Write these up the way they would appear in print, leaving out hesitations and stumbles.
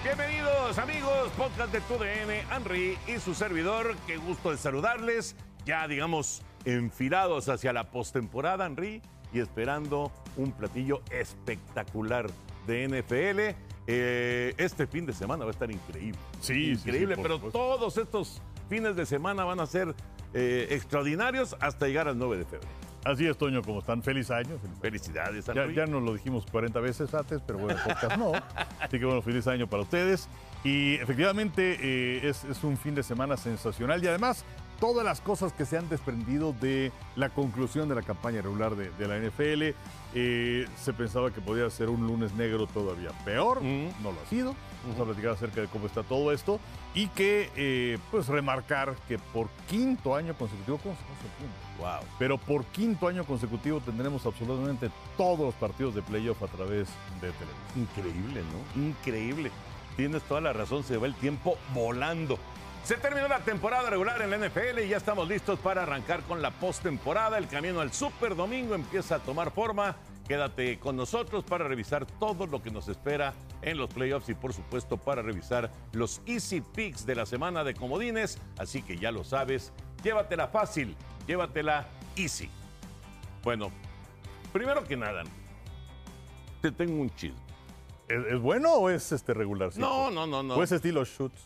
Bienvenidos amigos, podcast de TUDN, Henry y su servidor, qué gusto de saludarles, ya digamos enfilados hacia la postemporada, Henry, y esperando un platillo espectacular de NFL. Este fin de semana va a estar increíble, increíble, sí, pero supuesto. Todos estos fines de semana van a ser extraordinarios hasta llegar al 9 de febrero. Así es, Toño, ¿cómo están? Feliz año. Felicidades, Henry. Ya nos lo dijimos 40 veces antes, pero bueno, podcast no. Así que bueno, feliz año para ustedes. Y efectivamente es un fin de semana sensacional y además todas las cosas que se han desprendido de la conclusión de la campaña regular de la NFL. Se pensaba que podía ser un lunes negro todavía peor, no lo ha sido. Vamos a platicar acerca de cómo está todo esto y que, pues, remarcar que por quinto año consecutivo, ¿cómo se pasa el tiempo? Wow. Pero por quinto año consecutivo tendremos absolutamente todos los partidos de playoff a través de televisión. Increíble, ¿no? Increíble. Tienes toda la razón, se va el tiempo volando. Se terminó la temporada regular en la NFL y ya estamos listos para arrancar con la postemporada. El camino al Super Domingo empieza a tomar forma. Quédate con nosotros para revisar todo lo que nos espera en los playoffs y por supuesto para revisar los Easy Picks de la semana de comodines. Así que ya lo sabes, llévatela fácil, llévatela easy. Bueno, primero que nada, te tengo un chisme. ¿Es bueno o es regular? No. ¿O es estilo Shoots?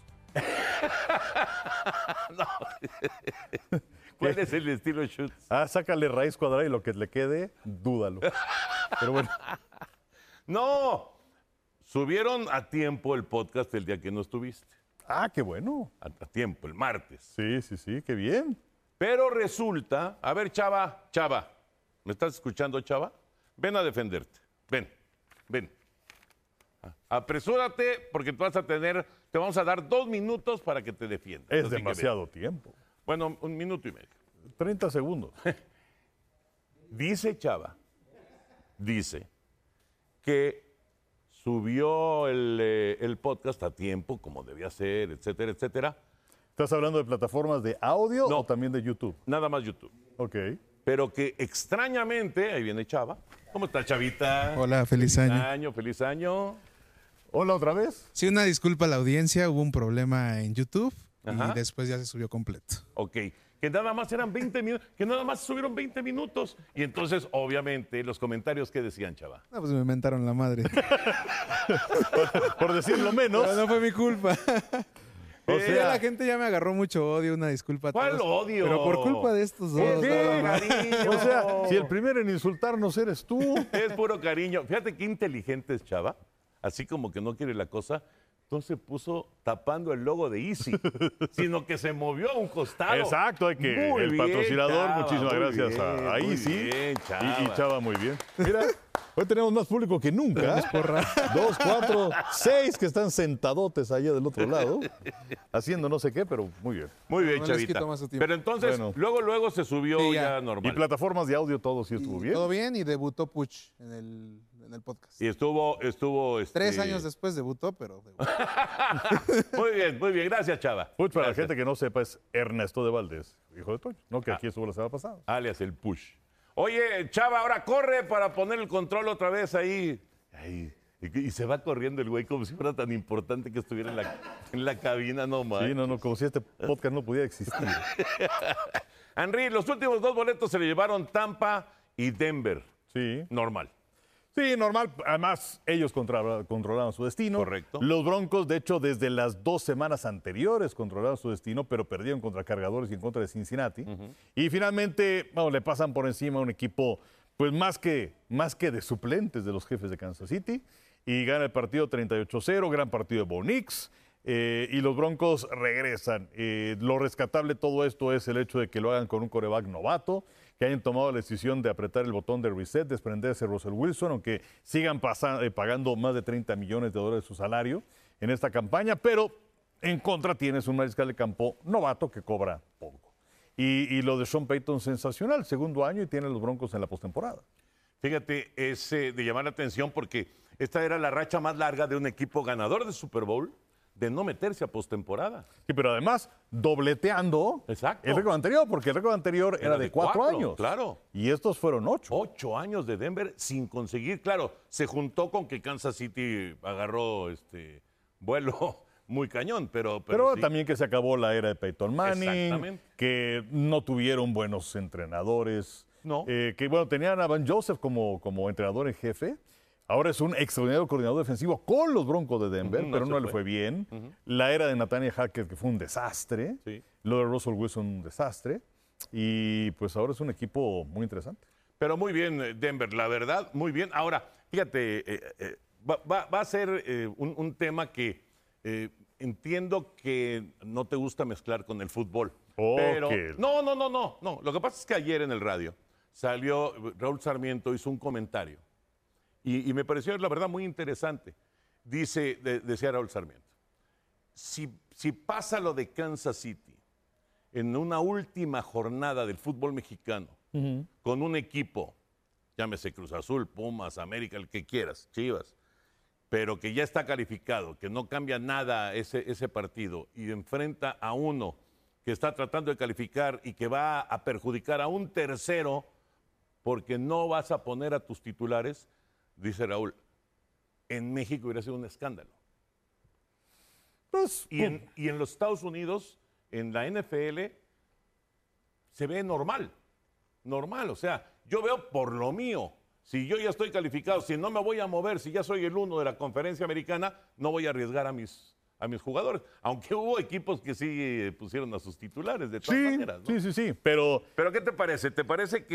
No. ¿Cuál es el estilo Shoots? Sácale raíz cuadrada y lo que le quede, dúdalo. Pero bueno. No. Subieron a tiempo el podcast el día que no estuviste. Ah, qué bueno. A tiempo, el martes. Sí, qué bien. Pero resulta, a ver, Chava, ¿me estás escuchando, Chava? Ven a defenderte. Ven. Apresúrate porque te vamos a dar 2 minutos para que te defiendas. Es demasiado tiempo. Bueno, 1 minuto y medio. 30 segundos. Dice Chava, que subió el podcast a tiempo, como debía ser, etcétera, etcétera. ¿Estás hablando de plataformas de audio o también de YouTube? Nada más YouTube. Ok. Pero que extrañamente, ahí viene Chava. ¿Cómo está, Chavita? Hola, feliz año. Feliz año. Hola, ¿otra vez? Sí, una disculpa a la audiencia, hubo un problema en YouTube. Ajá. Y después ya se subió completo. Ok, que nada más eran 20 minutos, que nada más subieron 20 minutos. Y entonces, obviamente, los comentarios, ¿qué decían, Chava? No, pues me mentaron la madre. por decirlo menos. Pero no fue mi culpa. O sea, la gente ya me agarró mucho odio, una disculpa a todos. ¿Cuál odio? Pero por culpa de estos dos. ¿Por qué, cariño? O sea, si el primero en insultarnos eres tú. Es puro cariño. Fíjate qué inteligente es Chava, así como que no quiere la cosa. Entonces puso tapando el logo de Easy, sino que se movió a un costado. Exacto, hay que Muy el bien, patrocinador, Chava, muchísimas muy gracias bien, a muy Easy. bien, Chava. Y Chava, muy bien. Mira, hoy tenemos más público que nunca. 2, 4, 6 que están sentadotes allá del otro lado, haciendo no sé qué, pero muy bien. Muy bien, No les Chavita. quito más su tiempo. Pero entonces, Bueno. luego se subió Sí, ya ya. Y normal. plataformas de audio, todo sí estuvo bien. Todo bien y debutó Puch en el podcast. Y estuvo 3 años después debutó, pero... Muy bien. Gracias, Chava. Pues para la Gracias. gente que no sepa, es Ernesto de Valdés, hijo de Toño, no que aquí estuvo la semana pasada. Alias el push. Oye, Chava, ahora corre para poner el control otra vez ahí. Y se va corriendo el güey como si fuera tan importante que estuviera en la cabina, no más. Sí, no, como si este podcast no pudiera existir. Henry, los últimos 2 boletos se le llevaron Tampa y Denver. Sí. Normal. Sí, normal. Además, ellos controlaban su destino. Correcto. Los Broncos, de hecho, desde las 2 semanas anteriores controlaban su destino, pero perdieron contra Cargadores y en contra de Cincinnati. Y finalmente, bueno, le pasan por encima a un equipo, pues más que de suplentes de los Jefes de Kansas City. Y gana el partido 38-0, gran partido de Bo Nix. Y los Broncos regresan. Lo rescatable de todo esto es el hecho de que lo hagan con un quarterback novato, que hayan tomado la decisión de apretar el botón de reset, desprenderse de Russell Wilson, aunque sigan pagando más de $30 millones de su salario en esta campaña, pero en contra tienes un mariscal de campo novato que cobra poco. Y lo de Sean Payton, sensacional, segundo año y tiene los Broncos en la postemporada. Fíjate, es de llamar la atención porque esta era la racha más larga de un equipo ganador de Super Bowl de no meterse a postemporada. Sí, pero además dobleteando Exacto. el récord anterior, porque el récord anterior era de 4 años. Claro. Y estos fueron 8. 8 años de Denver sin conseguir. Claro, se juntó con que Kansas City agarró vuelo muy cañón, pero sí. También que se acabó la era de Peyton Manning, Exactamente. que no tuvieron buenos entrenadores, No. que bueno, tenían a Van Joseph como entrenador en jefe. Ahora es un extraordinario coordinador defensivo con los Broncos de Denver, Ujú, pero se no le fue bien. La era de Nathaniel Hackett, que fue un desastre. Sí. Lo de Russell Wilson, un desastre. Y pues ahora es un equipo muy interesante. Pero muy bien, Denver, la verdad, muy bien. Ahora, fíjate, va a ser un tema que entiendo que no te gusta mezclar con el fútbol. Pero no. Lo que pasa es que ayer en el radio salió Raúl Sarmiento, hizo un comentario. Y me pareció, la verdad, muy interesante. Decía Raúl Sarmiento, si pasa lo de Kansas City en una última jornada del fútbol mexicano, con un equipo, llámese Cruz Azul, Pumas, América, el que quieras, Chivas, pero que ya está calificado, que no cambia nada ese partido y enfrenta a uno que está tratando de calificar y que va a perjudicar a un tercero porque no vas a poner a tus titulares, dice Raúl, en México hubiera sido un escándalo. Pues, y en los Estados Unidos, en la NFL, se ve normal. Normal, o sea, yo veo por lo mío. Si yo ya estoy calificado, si no me voy a mover, si ya soy el uno de la conferencia americana, no voy a arriesgar a mis jugadores. Aunque hubo equipos que sí pusieron a sus titulares, de todas maneras, ¿no? Sí, pero ¿qué te parece? ¿Te parece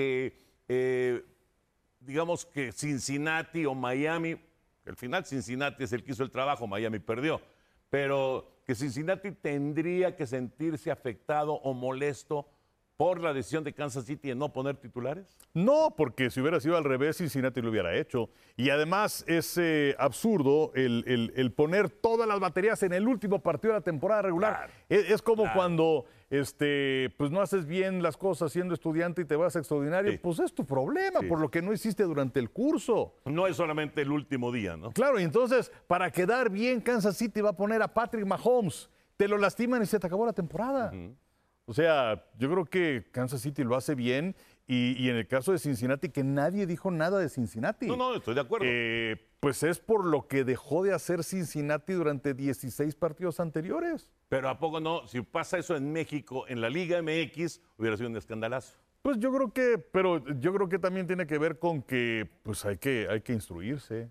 que digamos que Cincinnati o Miami, al final Cincinnati es el que hizo el trabajo, Miami perdió, pero que Cincinnati tendría que sentirse afectado o molesto por la decisión de Kansas City de no poner titulares? no, porque si hubiera sido al revés, Cincinnati lo hubiera hecho. Y además es absurdo el poner todas las baterías en el último partido de la temporada regular. Claro, Es como cuando pues no haces bien las cosas siendo estudiante y te vas a extraordinario, Sí. pues es tu problema, Sí. por lo que no hiciste durante el curso. No es solamente el último día, ¿no? Claro, y entonces, para quedar bien, Kansas City va a poner a Patrick Mahomes. Te lo lastiman y se te acabó la temporada. O sea, yo creo que Kansas City lo hace bien y en el caso de Cincinnati, que nadie dijo nada de Cincinnati. No, estoy de acuerdo. Pues es por lo que dejó de hacer Cincinnati durante 16 partidos anteriores. Pero ¿a poco no? Si pasa eso en México, en la Liga MX, hubiera sido un escandalazo. Pues yo creo que también tiene que ver con que pues hay que instruirse.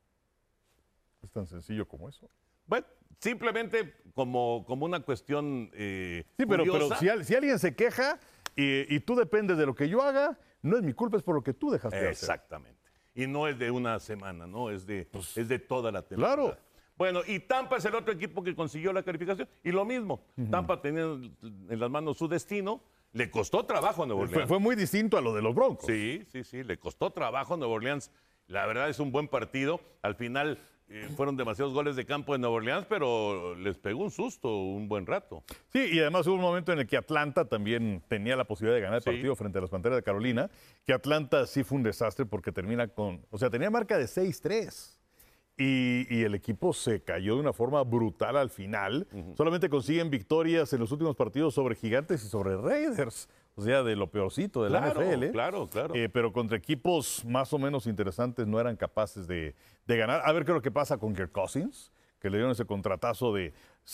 Es tan sencillo como eso. Bueno, simplemente como una cuestión Sí, pero curiosa. si alguien se queja y tú dependes de lo que yo haga, no es mi culpa, es por lo que tú dejaste de hacer. Exactamente. Y no es de una semana, ¿no? Es de toda la temporada. Claro. Bueno, y Tampa es el otro equipo que consiguió la calificación. Y lo mismo, Tampa tenía en las manos su destino. Le costó trabajo a Nueva Orleans. Fue muy distinto a lo de los Broncos. Sí, le costó trabajo a Nueva Orleans. La verdad es un buen partido. Al final fueron demasiados goles de campo en Nueva Orleans, pero les pegó un susto un buen rato. Sí, y además hubo un momento en el que Atlanta también tenía la posibilidad de ganar el Sí. partido frente a las Panteras de Carolina, que Atlanta sí fue un desastre porque tenía marca de 6-3. Y el equipo se cayó de una forma brutal al final. Solamente consiguen victorias en los últimos partidos sobre Gigantes y sobre Raiders. O sea, de lo peorcito de la NFL. Claro. Pero contra equipos más o menos interesantes no eran capaces de ganar. A ver qué es lo que pasa con Kirk Cousins, que le dieron ese contratazo de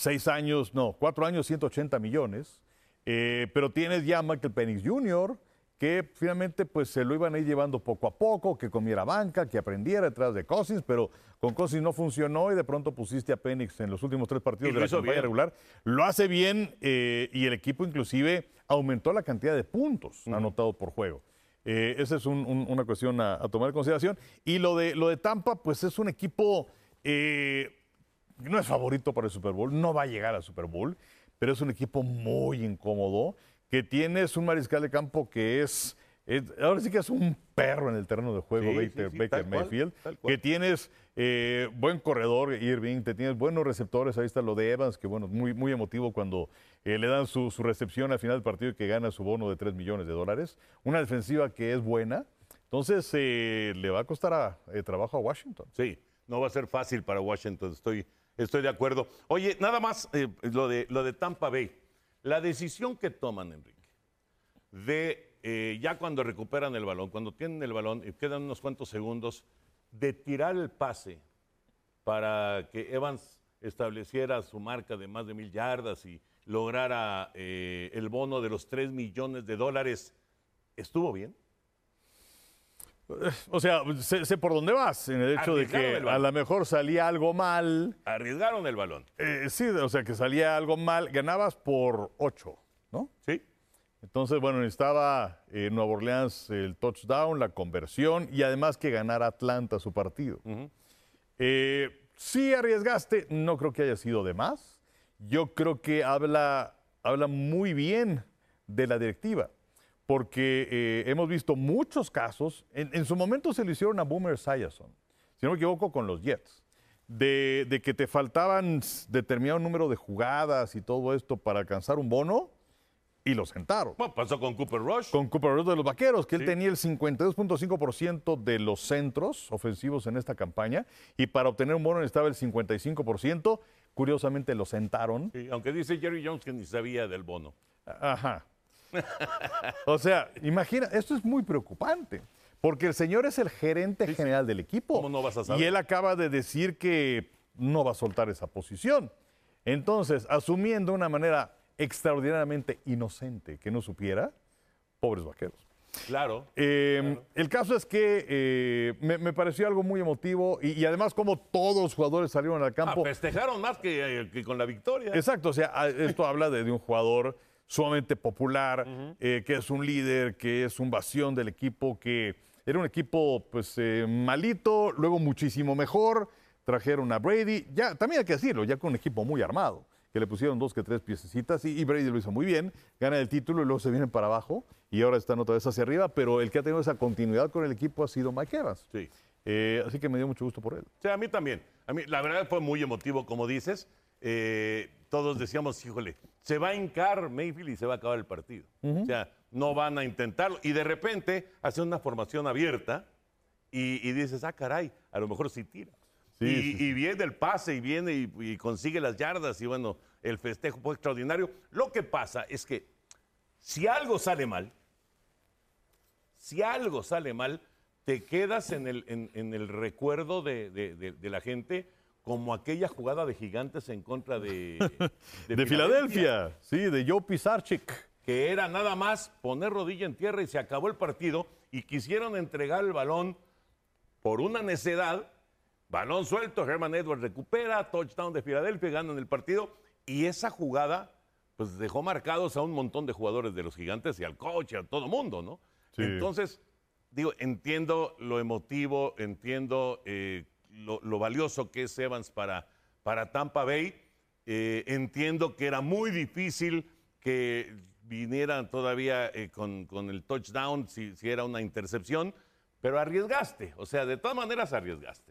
4 años, 180 millones. Pero tienes ya a Michael Penix Jr., que finalmente pues se lo iban a ir llevando poco a poco, que comiera banca, que aprendiera detrás de Cousins, pero con Cousins no funcionó y de pronto pusiste a Penix en los últimos 3 partidos de la campaña regular. Lo hace bien y el equipo inclusive aumentó la cantidad de puntos anotados por juego. Esa es una cuestión a tomar en consideración. Y lo de Tampa, pues es un equipo, no es favorito para el Super Bowl, no va a llegar al Super Bowl, pero es un equipo muy incómodo, que tienes un mariscal de campo que ahora sí que es un perro en el terreno de juego, Baker Mayfield, que tienes buen corredor, Irving, te tienes buenos receptores, ahí está lo de Evans, que bueno, muy, muy emotivo cuando le dan su recepción al final del partido y que gana su bono de $3 millones. Una defensiva que es buena, entonces le va a costar trabajo a Washington. Sí, no va a ser fácil para Washington, estoy de acuerdo. Oye, nada más lo de Tampa Bay. La decisión que toman, Enrique, de ya cuando recuperan el balón, cuando tienen el balón y quedan unos cuantos segundos, de tirar el pase para que Evans estableciera su marca de más de 1,000 yardas y lograra el bono de los $3 millones, ¿estuvo bien? O sea, sé por dónde vas, en el hecho de que a lo mejor salía algo mal. Arriesgaron el balón. Sí, o sea, que salía algo mal. Ganabas por 8, ¿no? Sí. Entonces, bueno, necesitaba Nueva Orleans el touchdown, la conversión y además que ganara Atlanta su partido. Sí arriesgaste, no creo que haya sido de más. Yo creo que habla muy bien de la directiva, porque hemos visto muchos casos, en su momento se lo hicieron a Boomer Esiason, si no me equivoco, con los Jets, de que te faltaban determinado número de jugadas y todo esto para alcanzar un bono, y lo sentaron. Bueno, pasó con Cooper Rush. Con Cooper Rush de los Vaqueros, que él tenía el 52.5% de los centros ofensivos en esta campaña, y para obtener un bono necesitaba el 55%. Curiosamente lo sentaron. Sí, aunque dice Jerry Jones que ni sabía del bono. Ajá. O sea, imagina, esto es muy preocupante, porque el señor es el gerente general del equipo. ¿Cómo no vas a saber? Y él acaba de decir que no va a soltar esa posición. Entonces, asumiendo de una manera extraordinariamente inocente que no supiera, pobres Vaqueros. Claro. El caso es que me pareció algo muy emotivo y además como todos los jugadores salieron al campo. Festejaron más que con la victoria. Exacto, o sea, esto habla de un jugador sumamente popular, que es un líder, que es un bastión del equipo, que era un equipo pues malito, luego muchísimo mejor, trajeron a Brady, ya también hay que decirlo, ya con un equipo muy armado, que le pusieron 2 que 3 piececitas y Brady lo hizo muy bien, gana el título y luego se vienen para abajo y ahora están otra vez hacia arriba, pero el que ha tenido esa continuidad con el equipo ha sido Mike Evans. Sí. Así que me dio mucho gusto por él. Sí, a mí también. A mí, la verdad, fue muy emotivo, como dices. Todos decíamos, híjole, se va a hincar Mayfield y se va a acabar el partido. O sea, no van a intentarlo. Y de repente hace una formación abierta y dices, caray, a lo mejor sí tira. Sí, y viene el pase y viene y consigue las yardas y bueno, el festejo fue extraordinario. Lo que pasa es que si algo sale mal, te quedas en el recuerdo de la gente como aquella jugada de Gigantes en contra de Filadelfia, sí, de Joe Pisarcik. Que era nada más poner rodilla en tierra y se acabó el partido y quisieron entregar el balón por una necedad. Balón suelto, Herman Edwards recupera, touchdown de Filadelfia, ganan el partido y esa jugada pues dejó marcados a un montón de jugadores de los Gigantes y al coach y a todo mundo, ¿no? Sí. Entonces, digo, entiendo lo emotivo, entiendo lo valioso que es Evans para Tampa Bay, entiendo que era muy difícil que vinieran todavía con el touchdown si era una intercepción, pero arriesgaste, o sea, de todas maneras arriesgaste.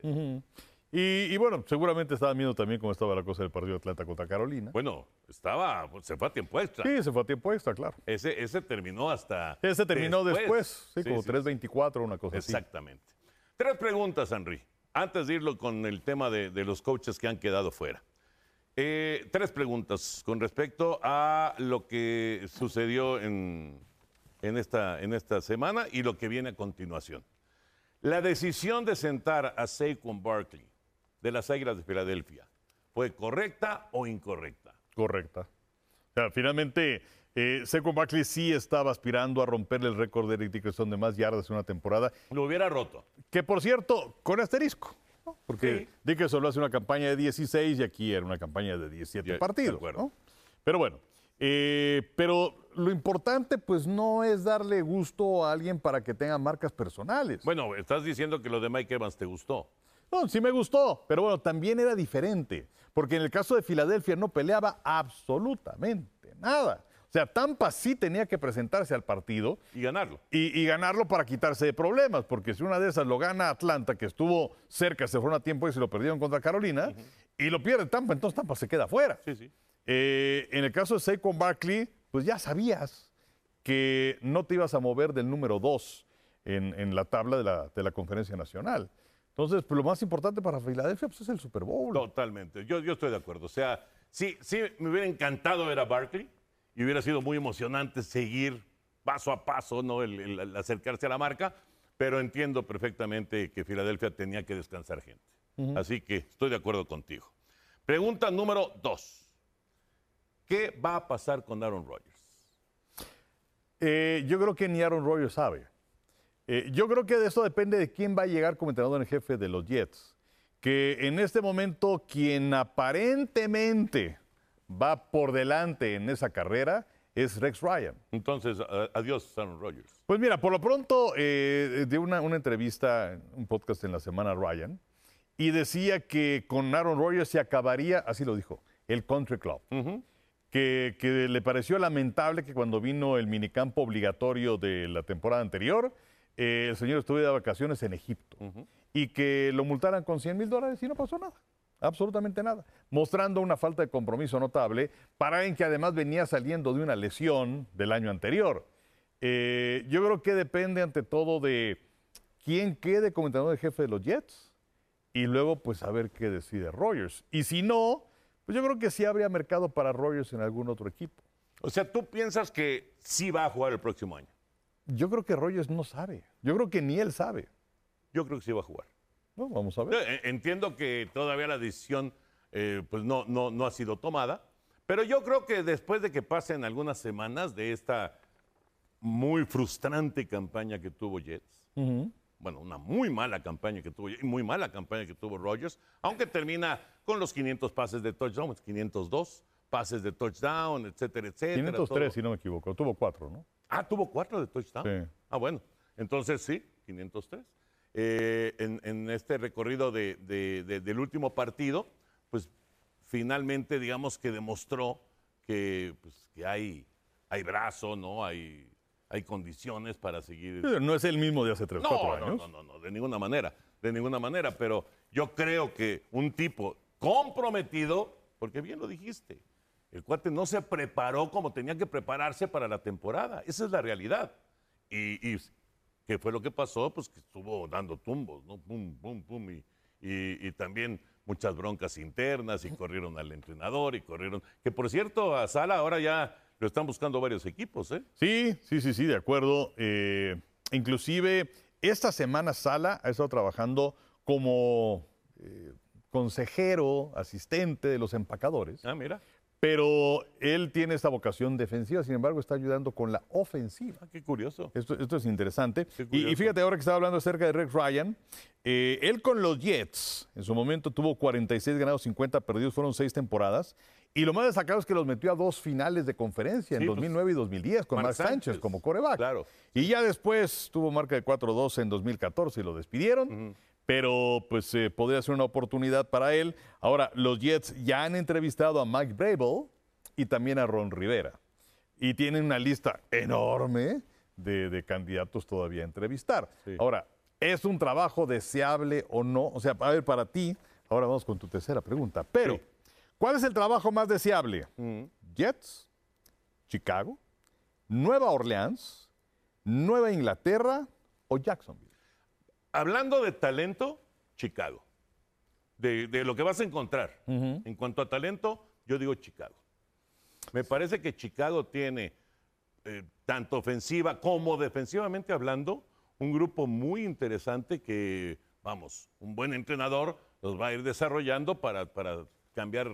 Y bueno, seguramente estaban viendo también cómo estaba la cosa del partido de Atlanta contra Carolina. Bueno, se fue a tiempo extra. Sí, se fue a tiempo extra, claro. Ese terminó hasta Ese terminó después, sí, como 3:24, una cosa así. Exactamente. 3 preguntas, Henry, antes de irlo con el tema de los coaches que han quedado fuera. 3 preguntas con respecto a lo que sucedió en esta semana y lo que viene a continuación. La decisión de sentar a Saquon Barkley de las Águilas de Filadelfia, ¿fue correcta o incorrecta? Correcta. O sea, finalmente, Saquon Barkley sí estaba aspirando a romper el récord de Eric Dickerson de más yardas en una temporada. Lo hubiera roto. Que, por cierto, con asterisco, ¿no? Porque sí. Dickerson lo hace una campaña de 16 y aquí era una campaña de 17 partidos. De acuerdo. ¿No? Pero bueno, pero lo importante pues no es darle gusto a alguien para que tenga marcas personales. Bueno, estás diciendo que lo de Mike Evans te gustó. No, sí me gustó, pero bueno, también era diferente, porque en el caso de Filadelfia no peleaba absolutamente nada. O sea, Tampa sí tenía que presentarse al partido. Y ganarlo. Y ganarlo para quitarse de problemas, porque si una de esas lo gana Atlanta, que estuvo cerca, se fueron a tiempo y se lo perdieron contra Carolina, y lo pierde Tampa, entonces Tampa se queda fuera. Sí, sí. En el caso de Saquon Barkley, pues ya sabías que no te ibas a mover del número 2 en la tabla de la Conferencia Nacional. Entonces, pues lo más importante para Filadelfia pues, es el Super Bowl. Totalmente, yo estoy de acuerdo. O sea, sí me hubiera encantado ver a Barkley y hubiera sido muy emocionante seguir paso a paso, ¿no? el acercarse a la marca, pero entiendo perfectamente que Filadelfia tenía que descansar gente. Así que estoy de acuerdo contigo. Pregunta número 2. ¿Qué va a pasar con Aaron Rodgers? Yo creo que ni Aaron Rodgers sabe. Yo creo que de eso depende de quién va a llegar como entrenador en jefe de los Jets. Que en este momento quien aparentemente va por delante en esa carrera es Rex Ryan. Entonces, adiós, Aaron Rodgers. Pues mira, por lo pronto dio una entrevista, un podcast en la semana Ryan, y decía que con Aaron Rodgers se acabaría, así lo dijo, el Country Club. Que le pareció lamentable que cuando vino el minicampo obligatorio de la temporada anterior, el señor estuvo de vacaciones en Egipto y que lo multaran con $100,000 y no pasó nada, absolutamente nada, mostrando una falta de compromiso notable para alguien que además venía saliendo de una lesión del año anterior. Yo creo que depende ante todo de quién quede como entrenador de jefe de los Jets y luego pues a ver qué decide Rodgers. Y si no, pues yo creo que sí habría mercado para Rodgers en algún otro equipo. O sea, ¿tú piensas que sí va a jugar el próximo año? Yo creo que Rodgers no sabe. Yo creo que ni él sabe. Yo creo que sí va a jugar. No, vamos a ver. Entiendo que todavía la decisión pues no ha sido tomada, pero yo creo que después de que pasen algunas semanas de esta muy frustrante campaña que tuvo Jets, bueno, una muy mala campaña que tuvo y muy mala campaña que tuvo Rodgers, aunque termina con los 500 pases de touchdown, 502 pases de touchdown, etcétera, etcétera. 503, todo. si no me equivoco. Tuvo 4, ¿no? Ah, tuvo 4 de touchdown. Sí. Ah, bueno. Entonces sí, 503. En este recorrido del último partido, pues finalmente digamos que demostró que, pues, que hay brazo, ¿no? Hay condiciones para seguir. No es el mismo de hace 3, 4 años. No, de ninguna manera, pero yo creo que un tipo comprometido, porque bien lo dijiste, el cuate no se preparó como tenía que prepararse para la temporada, esa es la realidad. Y ¿qué fue lo que pasó? Pues que estuvo dando tumbos, ¿no? Pum, pum, pum, y también muchas broncas internas, y corrieron al entrenador, que por cierto, a Sala ahora ya lo están buscando varios equipos, ¿eh? Sí, de acuerdo. Inclusive, esta semana Sala ha estado trabajando como consejero, asistente de los empacadores. Ah, mira. Pero él tiene esta vocación defensiva, sin embargo, está ayudando con la ofensiva. Ah, qué curioso. Esto es interesante. Y fíjate, ahora que estaba hablando acerca de Rex Ryan, él con los Jets, en su momento tuvo 46 ganados, 50 perdidos, fueron 6 temporadas. Y lo más destacado es que los metió a 2 finales de conferencia, en 2009 y 2010, con Mark Sánchez como quarterback. Claro. Y ya después tuvo marca de 4-2 en 2014 y lo despidieron. Pero pues podría ser una oportunidad para él. Ahora, los Jets ya han entrevistado a Mike Vrabel y también a Ron Rivera. Y tienen una lista enorme de candidatos todavía a entrevistar. Sí. Ahora, ¿es un trabajo deseable o no? O sea, a ver, para ti, ahora vamos con tu tercera pregunta. Pero, ¿cuál es el trabajo más deseable? ¿Jets? ¿Chicago? ¿Nueva Orleans? ¿Nueva Inglaterra o Jacksonville? Hablando de talento, Chicago. De lo que vas a encontrar. En cuanto a talento, yo digo Chicago. Me parece que Chicago tiene, tanto ofensiva como defensivamente hablando, un grupo muy interesante que, vamos, un buen entrenador los va a ir desarrollando para cambiar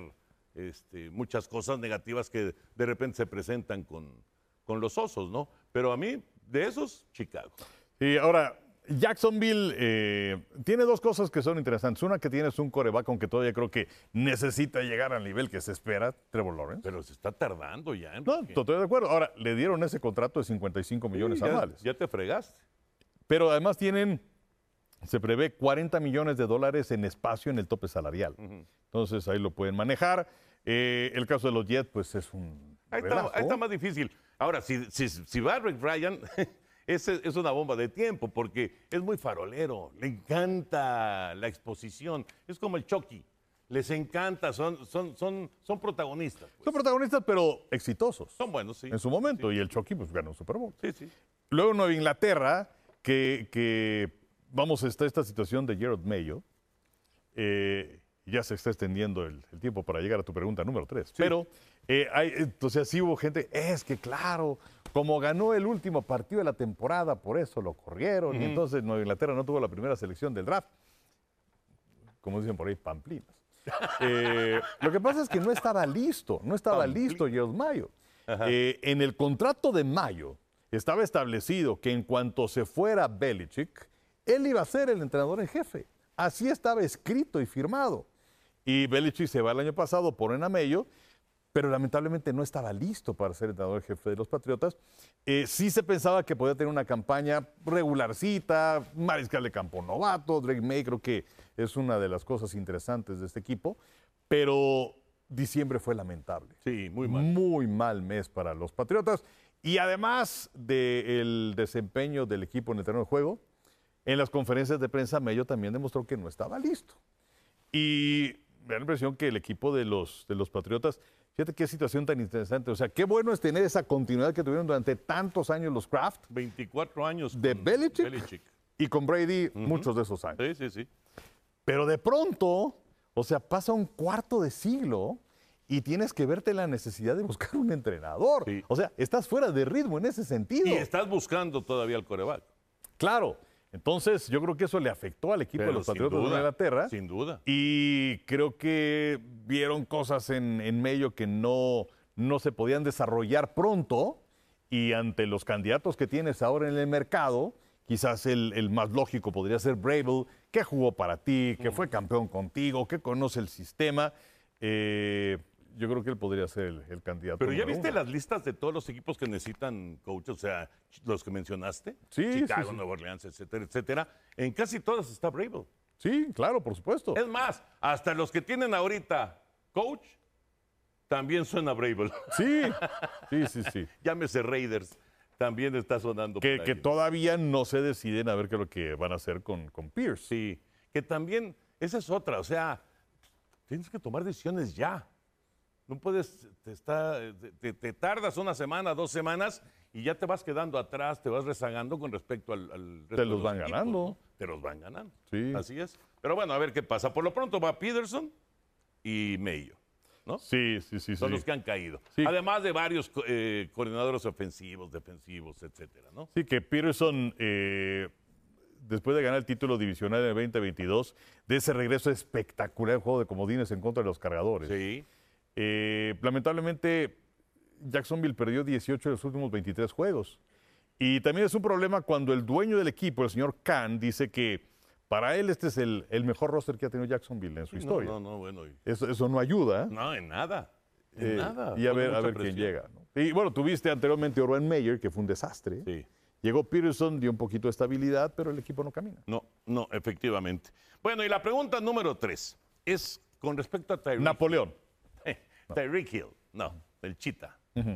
muchas cosas negativas que de repente se presentan con los Osos, ¿no? Pero a mí, de esos, Chicago. Y ahora, Jacksonville tiene 2 cosas que son interesantes. Una, que tienes un quarterback con que todavía creo que necesita llegar al nivel que se espera, Trevor Lawrence. Pero se está tardando ya, Enrique. No, estoy de acuerdo. Ahora, le dieron ese contrato de 55 millones anuales. Ya te fregaste. Pero además se prevé $40 millones en espacio en el tope salarial. Entonces, ahí lo pueden manejar. El caso de los Jets, pues es un relajo. Ahí está más difícil. Ahora, si va Rick Ryan... Es una bomba de tiempo porque es muy farolero, le encanta la exposición, es como el Chucky, les encanta, son protagonistas. Pues. Son protagonistas, pero exitosos. Son buenos, sí. En su momento, sí. Y el Chucky pues ganó un Super Bowl. Sí. Luego Nueva Inglaterra, que vamos, está esta situación de Gerard Mayo, ya se está extendiendo el tiempo para llegar a tu pregunta número 3. Sí. Pero, entonces sí hubo gente, es que claro, como ganó el último partido de la temporada, por eso lo corrieron, y entonces Nueva Inglaterra no tuvo la primera selección del draft. Como dicen por ahí, pamplinas. Lo que pasa es que no estaba listo Gerald Mayo. En el contrato de Mayo estaba establecido que en cuanto se fuera Belichick, él iba a ser el entrenador en jefe. Así estaba escrito y firmado. Y Belichick se va el año pasado, ponen a Mayo, pero lamentablemente no estaba listo para ser entrenador en jefe de los Patriotas. Sí se pensaba que podía tener una campaña regularcita, mariscal de campo novato, Drake May creo que es una de las cosas interesantes de este equipo, pero diciembre fue lamentable. Sí, muy mal. Muy mal mes para los Patriotas. Y además del desempeño del equipo en el terreno de juego, en las conferencias de prensa Mayo también demostró que no estaba listo. Y me da la impresión que el equipo de los Patriotas, fíjate qué situación tan interesante. O sea, qué bueno es tener esa continuidad que tuvieron durante tantos años los Kraft. 24 años de Belichick. Y con Brady muchos de esos años. Sí. Pero de pronto, o sea, pasa un cuarto de siglo y tienes que verte la necesidad de buscar un entrenador. Sí. O sea, estás fuera de ritmo en ese sentido. Y estás buscando todavía el quarterback. Claro. Entonces, yo creo que eso le afectó al equipo de los Patriotas de Inglaterra. Sin duda. Y creo que vieron cosas en medio que no se podían desarrollar pronto. Y ante los candidatos que tienes ahora en el mercado, quizás el más lógico podría ser Vrabel, que jugó para ti, que fue campeón contigo, que conoce el sistema. Yo creo que él podría ser el candidato. Pero ya viste las listas de todos los equipos que necesitan coaches, o sea, los que mencionaste. Sí, Chicago, sí. Nueva Orleans, etcétera, etcétera. En casi todas está Vrabel. Sí, claro, por supuesto. Es más, hasta los que tienen ahorita coach, también suena Vrabel. Sí. Llámese Raiders, también está sonando. Que todavía no se deciden a ver qué es lo que van a hacer con Pierce. Sí, que también, esa es otra, o sea, tienes que tomar decisiones ya. No puedes, te tardas una semana, 2 semanas y ya te vas quedando atrás, te vas rezagando con respecto al resto Te los de los van equipos, ganando. ¿no? Te los van ganando. Sí. Así es. Pero bueno, a ver qué pasa. Por lo pronto va Peterson y Mayo, ¿no? Sí. Son los que han caído. Sí. Además de varios coordinadores ofensivos, defensivos, etcétera, ¿no? Sí, que Peterson, después de ganar el título divisional en el 2022, de ese regreso espectacular al juego de comodines en contra de los Cargadores. Sí. Lamentablemente, Jacksonville perdió 18 de los últimos 23 juegos. Y también es un problema cuando el dueño del equipo, el señor Khan, dice que para él este es el mejor roster que ha tenido Jacksonville en su historia. Bueno. Eso no ayuda. No, en nada. En nada. Y a ver quién llega, ¿no? Y bueno, tuviste anteriormente a Urban Meyer, que fue un desastre. Sí. Llegó Peterson, dio un poquito de estabilidad, pero el equipo no camina. No, efectivamente. Bueno, y la pregunta número 3 es con respecto a Tyreek. Napoleón. Tyreek Hill. No, el Cheetah.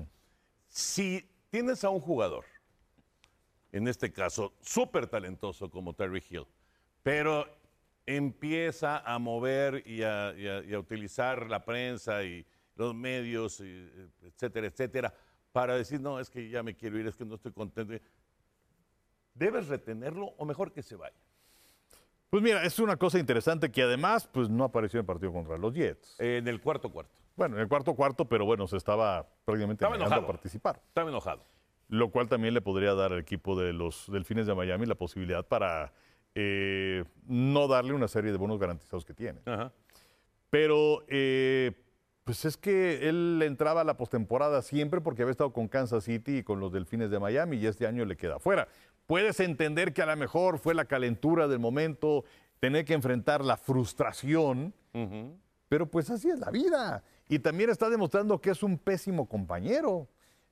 Si tienes a un jugador, en este caso, súper talentoso como Tyreek Hill, pero empieza a mover y a utilizar la prensa y los medios, etcétera, etcétera, para decir, no, es que ya me quiero ir, es que no estoy contento. ¿Debes retenerlo o mejor que se vaya? Pues mira, es una cosa interesante que además pues no apareció en el partido contra los Jets. En el cuarto. Bueno, en el cuarto, pero bueno, se estaba prácticamente negando a participar. Estaba enojado. Lo cual también le podría dar al equipo de los Delfines de Miami la posibilidad para no darle una serie de bonos garantizados que tiene. Ajá. Pero pues es que él entraba a la postemporada siempre porque había estado con Kansas City y con los Delfines de Miami y este año le queda fuera. Puedes entender que a lo mejor fue la calentura del momento, tener que enfrentar la frustración, pero pues así es la vida. Y también está demostrando que es un pésimo compañero,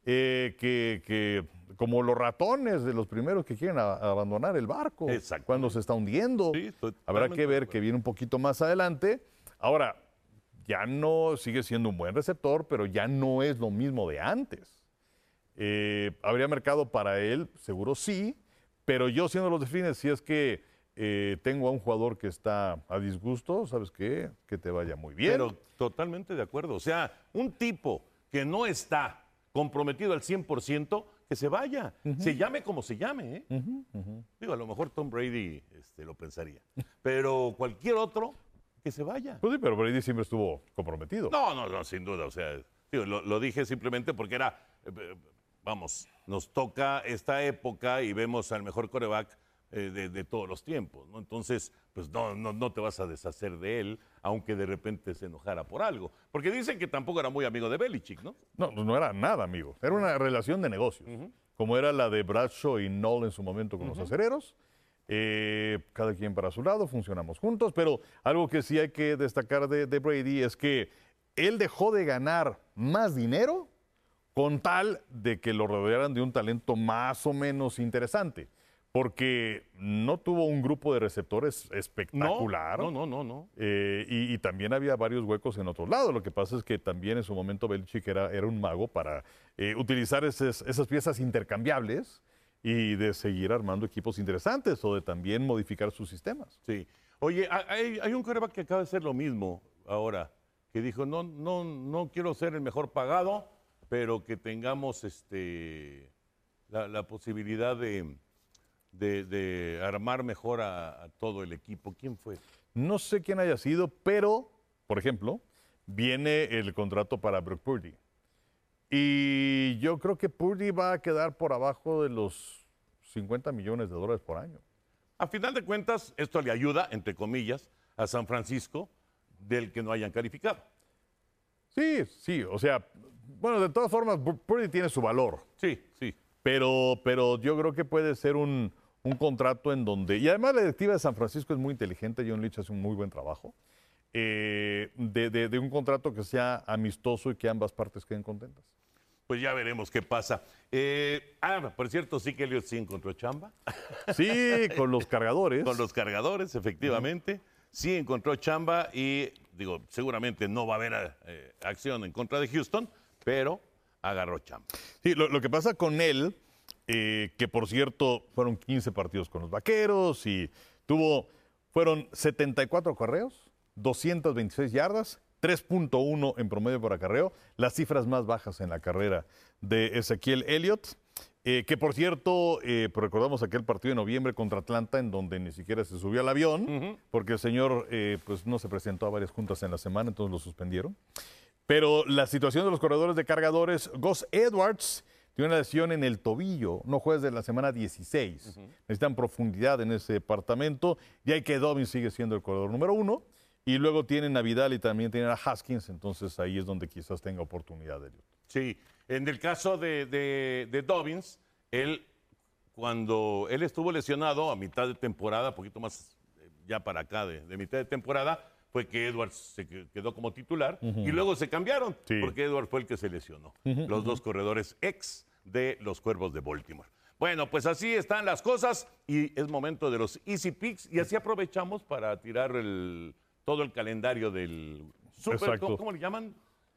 que como los ratones de los primeros que quieren abandonar el barco cuando se está hundiendo. Sí, habrá que ver que viene un poquito más adelante. Ahora, ya no sigue siendo un buen receptor, pero ya no es lo mismo de antes. ¿Habría mercado para él? Seguro sí, pero yo siendo los Delfines, si es que tengo a un jugador que está a disgusto, ¿sabes qué? Que te vaya muy bien. Pero totalmente de acuerdo. O sea, un tipo que no está comprometido al 100%, que se vaya. Se llame como se llame, ¿eh? Digo, a lo mejor Tom Brady lo pensaría. Pero cualquier otro, que se vaya. Pues sí, pero Brady siempre estuvo comprometido. No, sin duda. O sea, digo, lo dije simplemente porque era, vamos, nos toca esta época y vemos al mejor quarterback de todos los tiempos, ¿no? Entonces, pues no te vas a deshacer de él, aunque de repente se enojara por algo. Porque dicen que tampoco era muy amigo de Belichick, ¿no? No era nada amigo. Era una relación de negocios, como era la de Bradshaw y Noll en su momento con los acereros. Cada quien para su lado, funcionamos juntos, pero algo que sí hay que destacar de Brady es que él dejó de ganar más dinero con tal de que lo rodearan de un talento más o menos interesante. Porque no tuvo un grupo de receptores espectacular. No. Y también había varios huecos en otros lados. Lo que pasa es que también en su momento Belichick era un mago para utilizar esas piezas intercambiables y de seguir armando equipos interesantes o de también modificar sus sistemas. Sí. Oye, hay un quarterback que acaba de hacer lo mismo ahora, que dijo, no quiero ser el mejor pagado, pero que tengamos la posibilidad de armar mejor a todo el equipo. ¿Quién fue? No sé quién haya sido, pero, por ejemplo, viene el contrato para Brock Purdy. Y yo creo que Purdy va a quedar por abajo de los $50 millones por año. A final de cuentas, esto le ayuda, entre comillas, a San Francisco del que no hayan calificado. Sí, o sea, bueno, de todas formas, Purdy tiene su valor. Sí. Pero yo creo que puede ser un contrato en donde, y además la directiva de San Francisco es muy inteligente, John Lynch hace un muy buen trabajo, de un contrato que sea amistoso y que ambas partes queden contentas. Pues ya veremos qué pasa. Por cierto, sí que Elliot sí encontró chamba. Sí, con los cargadores. Con los cargadores, efectivamente. Sí encontró chamba y, seguramente no va a haber acción en contra de Houston, pero agarró chamba. Sí, lo que pasa con él, que por cierto fueron 15 partidos con los Vaqueros y fueron 74 acarreos, 226 yardas, 3.1 en promedio por acarreo, las cifras más bajas en la carrera de Ezequiel Elliott, que por cierto, recordamos aquel partido de noviembre contra Atlanta en donde ni siquiera se subió al avión, porque el señor pues no se presentó a varias juntas en la semana, entonces lo suspendieron. Pero la situación de los corredores de cargadores, Gus Edwards tiene una lesión en el tobillo, no juega desde la semana 16. Necesitan profundidad en ese departamento. Y hay que Dobbins sigue siendo el corredor número 1. Y luego tienen a Vidal y también tienen a Haskins, entonces ahí es donde quizás tenga oportunidad de ellos. Sí, en el caso de Dobbins, cuando él estuvo lesionado a mitad de temporada, poquito más ya para acá de mitad de temporada, fue que Edwards se quedó como titular y luego se cambiaron, porque Edwards fue el que se lesionó. Los dos corredores ex de los Cuervos de Baltimore. Bueno, pues así están las cosas y es momento de los Easy Picks y así aprovechamos para tirar todo el calendario del Super, ¿cómo le llaman?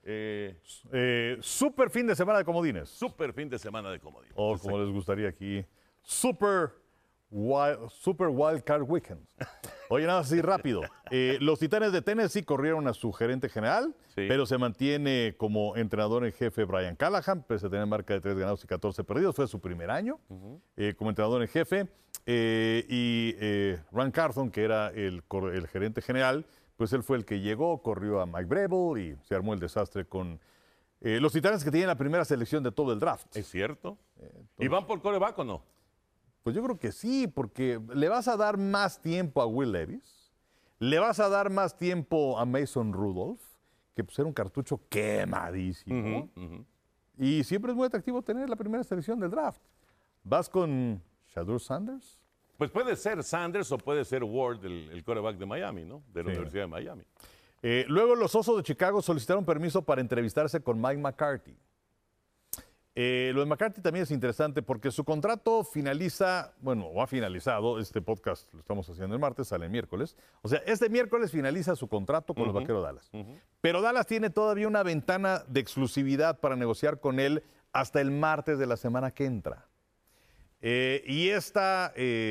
Super fin de semana de comodines. Super fin de semana de comodines. O como les gustaría aquí, Super Wild Card Weekend. Oye, nada así rápido. Los Titanes de Tennessee corrieron a su gerente general, pero se mantiene como entrenador en jefe Brian Callahan, pese a tener marca de 3 ganados y 14 perdidos. Fue su primer año como entrenador en jefe. Y Ran Carthon, que era el gerente general, pues él fue el que llegó, corrió a Mike Vrabel y se armó el desastre con los Titanes, que tienen la primera selección de todo el draft. ¿Es cierto? ¿Y van por quarterback o no? Pues yo creo que sí, porque le vas a dar más tiempo a Will Levis, le vas a dar más tiempo a Mason Rudolph, que pues era un cartucho quemadísimo. Y siempre es muy atractivo tener la primera selección del draft. ¿Vas con Shedeur Sanders? Pues puede ser Sanders o puede ser Ward, el quarterback de Miami, ¿no? De la Universidad de Miami. Luego los Osos de Chicago solicitaron permiso para entrevistarse con Mike McCarthy. Lo de McCarthy también es interesante porque su contrato finaliza, bueno, o ha finalizado, este podcast lo estamos haciendo el martes, sale el miércoles. O sea, este miércoles finaliza su contrato con los Vaqueros de Dallas. Pero Dallas tiene todavía una ventana de exclusividad para negociar con él hasta el martes de la semana que entra. Y esta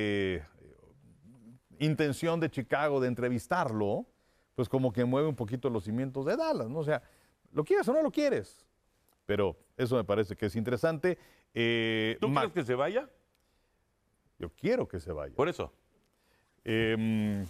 intención de Chicago de entrevistarlo, pues como que mueve un poquito los cimientos de Dallas, ¿no? O sea, ¿lo quieres o no lo quieres? Pero eso me parece que es interesante. ¿Tú quieres que se vaya? Yo quiero que se vaya. Por eso. Jerry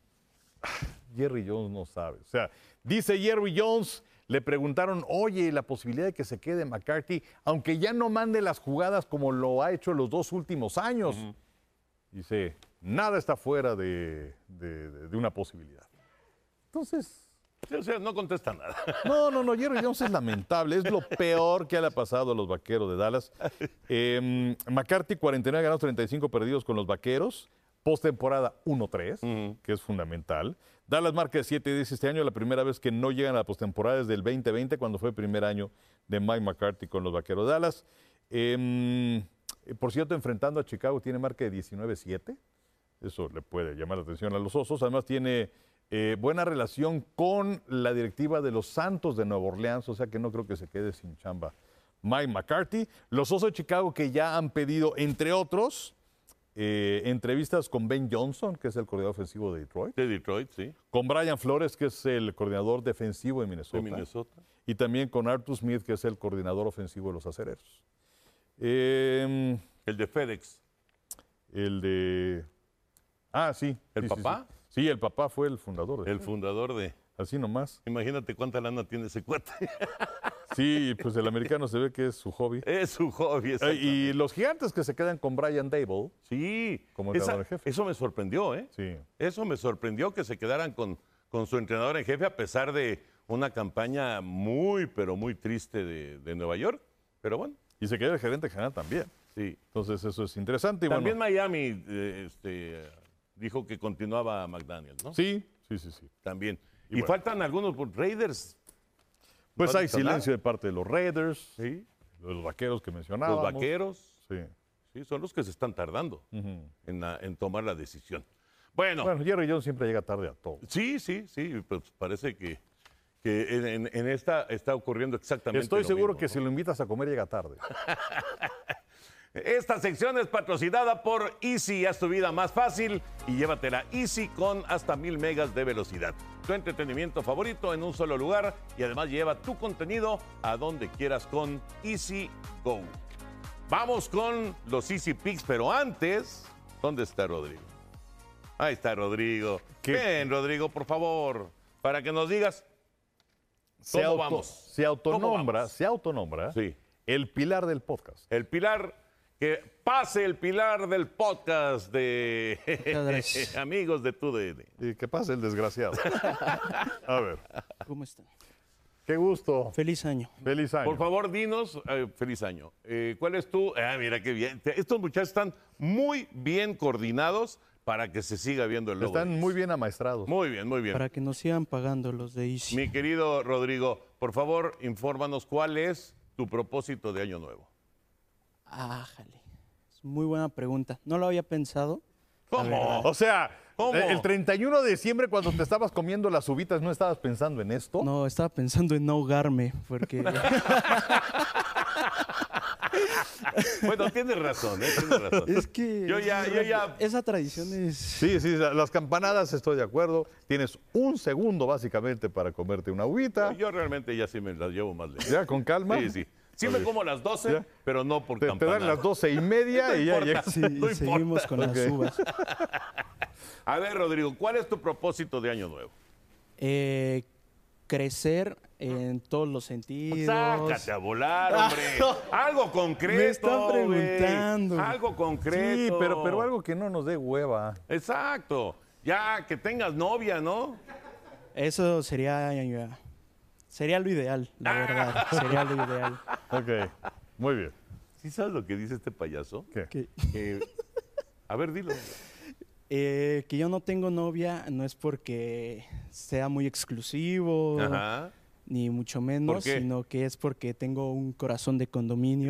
Jones no sabe. O sea, dice Jerry Jones, le preguntaron, oye, la posibilidad de que se quede McCarthy, aunque ya no mande las jugadas como lo ha hecho los 2 últimos años. Dice, nada está fuera de una posibilidad. Entonces, O sea, no contesta nada. no, Jerry Jones es lamentable, es lo peor que le ha pasado a los Vaqueros de Dallas. McCarthy, 49 ganados, 35 perdidos con los Vaqueros. Postemporada 1-3, que es fundamental. Dallas marca de 7-10 este año, la primera vez que no llegan a la postemporada desde el 2020, cuando fue el primer año de Mike McCarthy con los Vaqueros de Dallas. Por cierto, enfrentando a Chicago, tiene marca de 19-7. Eso le puede llamar la atención a los Osos. Además, tiene buena relación con la directiva de los Santos de Nueva Orleans, o sea que no creo que se quede sin chamba Mike McCarthy. Los Osos de Chicago que ya han pedido, entre otros, entrevistas con Ben Johnson, que es el coordinador ofensivo de Detroit. De Detroit, sí. Con Brian Flores, que es el coordinador defensivo de Minnesota. De Minnesota. Y también con Arthur Smith, que es el coordinador ofensivo de los Acereros. El de FedEx. Sí. ¿El papá? Sí, el papá fue el fundador. El fundador de... Así nomás. Imagínate cuánta lana tiene ese cuate. Sí, pues el americano se ve que es su hobby. Es su hobby, Y los Gigantes que se quedan con Brian Dable. Sí. Como entrenador en jefe. Eso me sorprendió, ¿eh? Sí. Eso me sorprendió que se quedaran con su entrenador en jefe a pesar de una campaña muy, pero muy triste de Nueva York. Pero bueno. Y se queda el gerente general también. Sí. Entonces eso es interesante. Y también Miami dijo que continuaba McDaniels, ¿no? Sí. También. Y faltan algunos Raiders. Pues hay silencio de parte de los Raiders, sí, de los Vaqueros que mencionábamos. Los Vaqueros. Sí, son los que se están tardando en tomar la decisión. Bueno, Jerry Jones siempre llega tarde a todo. Sí, pues parece que en esta está ocurriendo exactamente Estoy lo seguro mismo, que ¿no? si lo invitas a comer llega tarde. Esta sección es patrocinada por Easy. Haz tu vida más fácil y llévatela Easy con hasta 1000 megas de velocidad. Tu entretenimiento favorito en un solo lugar y además lleva tu contenido a donde quieras con Easy Go. Vamos con los Easy Picks, pero antes, ¿dónde está Rodrigo? Ahí está Rodrigo. Ven, Rodrigo, por favor, para que nos digas cómo vamos. Se autonombra sí, el pilar del podcast. El pilar. Que pase el pilar del podcast de amigos de TUDN. Y que pase el desgraciado. A ver. ¿Cómo están? Qué gusto. Feliz año. Feliz año. Por favor, dinos, feliz año. ¿Cuál es tu...? Mira qué bien. Estos muchachos están muy bien coordinados para que se siga viendo el logo. Están muy bien amaestrados. Muy bien, muy bien. Para que nos sigan pagando los de Easy. Mi querido Rodrigo, por favor, infórmanos cuál es tu propósito de año nuevo. Jale. Es muy buena pregunta. No lo había pensado. ¿Cómo? O sea, ¿cómo? El 31 de diciembre cuando te estabas comiendo las uvitas, ¿no estabas pensando en esto? No, estaba pensando en no ahogarme, porque... Bueno, tienes razón, tienes razón. Es que... Yo ya... Esa tradición es... Sí, las campanadas estoy de acuerdo. Tienes un segundo básicamente para comerte una uvita. Yo realmente ya sí me las llevo más lejos. ¿Ya con calma? Sí. Sí me como las 12, ¿ya? Pero no por te campanada. dan las 12:30 y ya llegas. Sí, y seguimos con las uvas. A ver, Rodrigo, ¿cuál es tu propósito de año nuevo? Crecer en todos los sentidos. Sácate a volar, hombre. Algo concreto. Me están preguntando. Güey. Algo concreto. Sí, pero algo que no nos dé hueva. Exacto. Ya que tengas novia, ¿no? Eso sería lo ideal, la verdad. Sería lo ideal. Ok, muy bien. ¿Sí sabes lo que dice este payaso? ¿Qué? A ver, dilo. Que yo no tengo novia no es porque sea muy exclusivo, Ajá. ni mucho menos, sino que es porque tengo un corazón de condominio.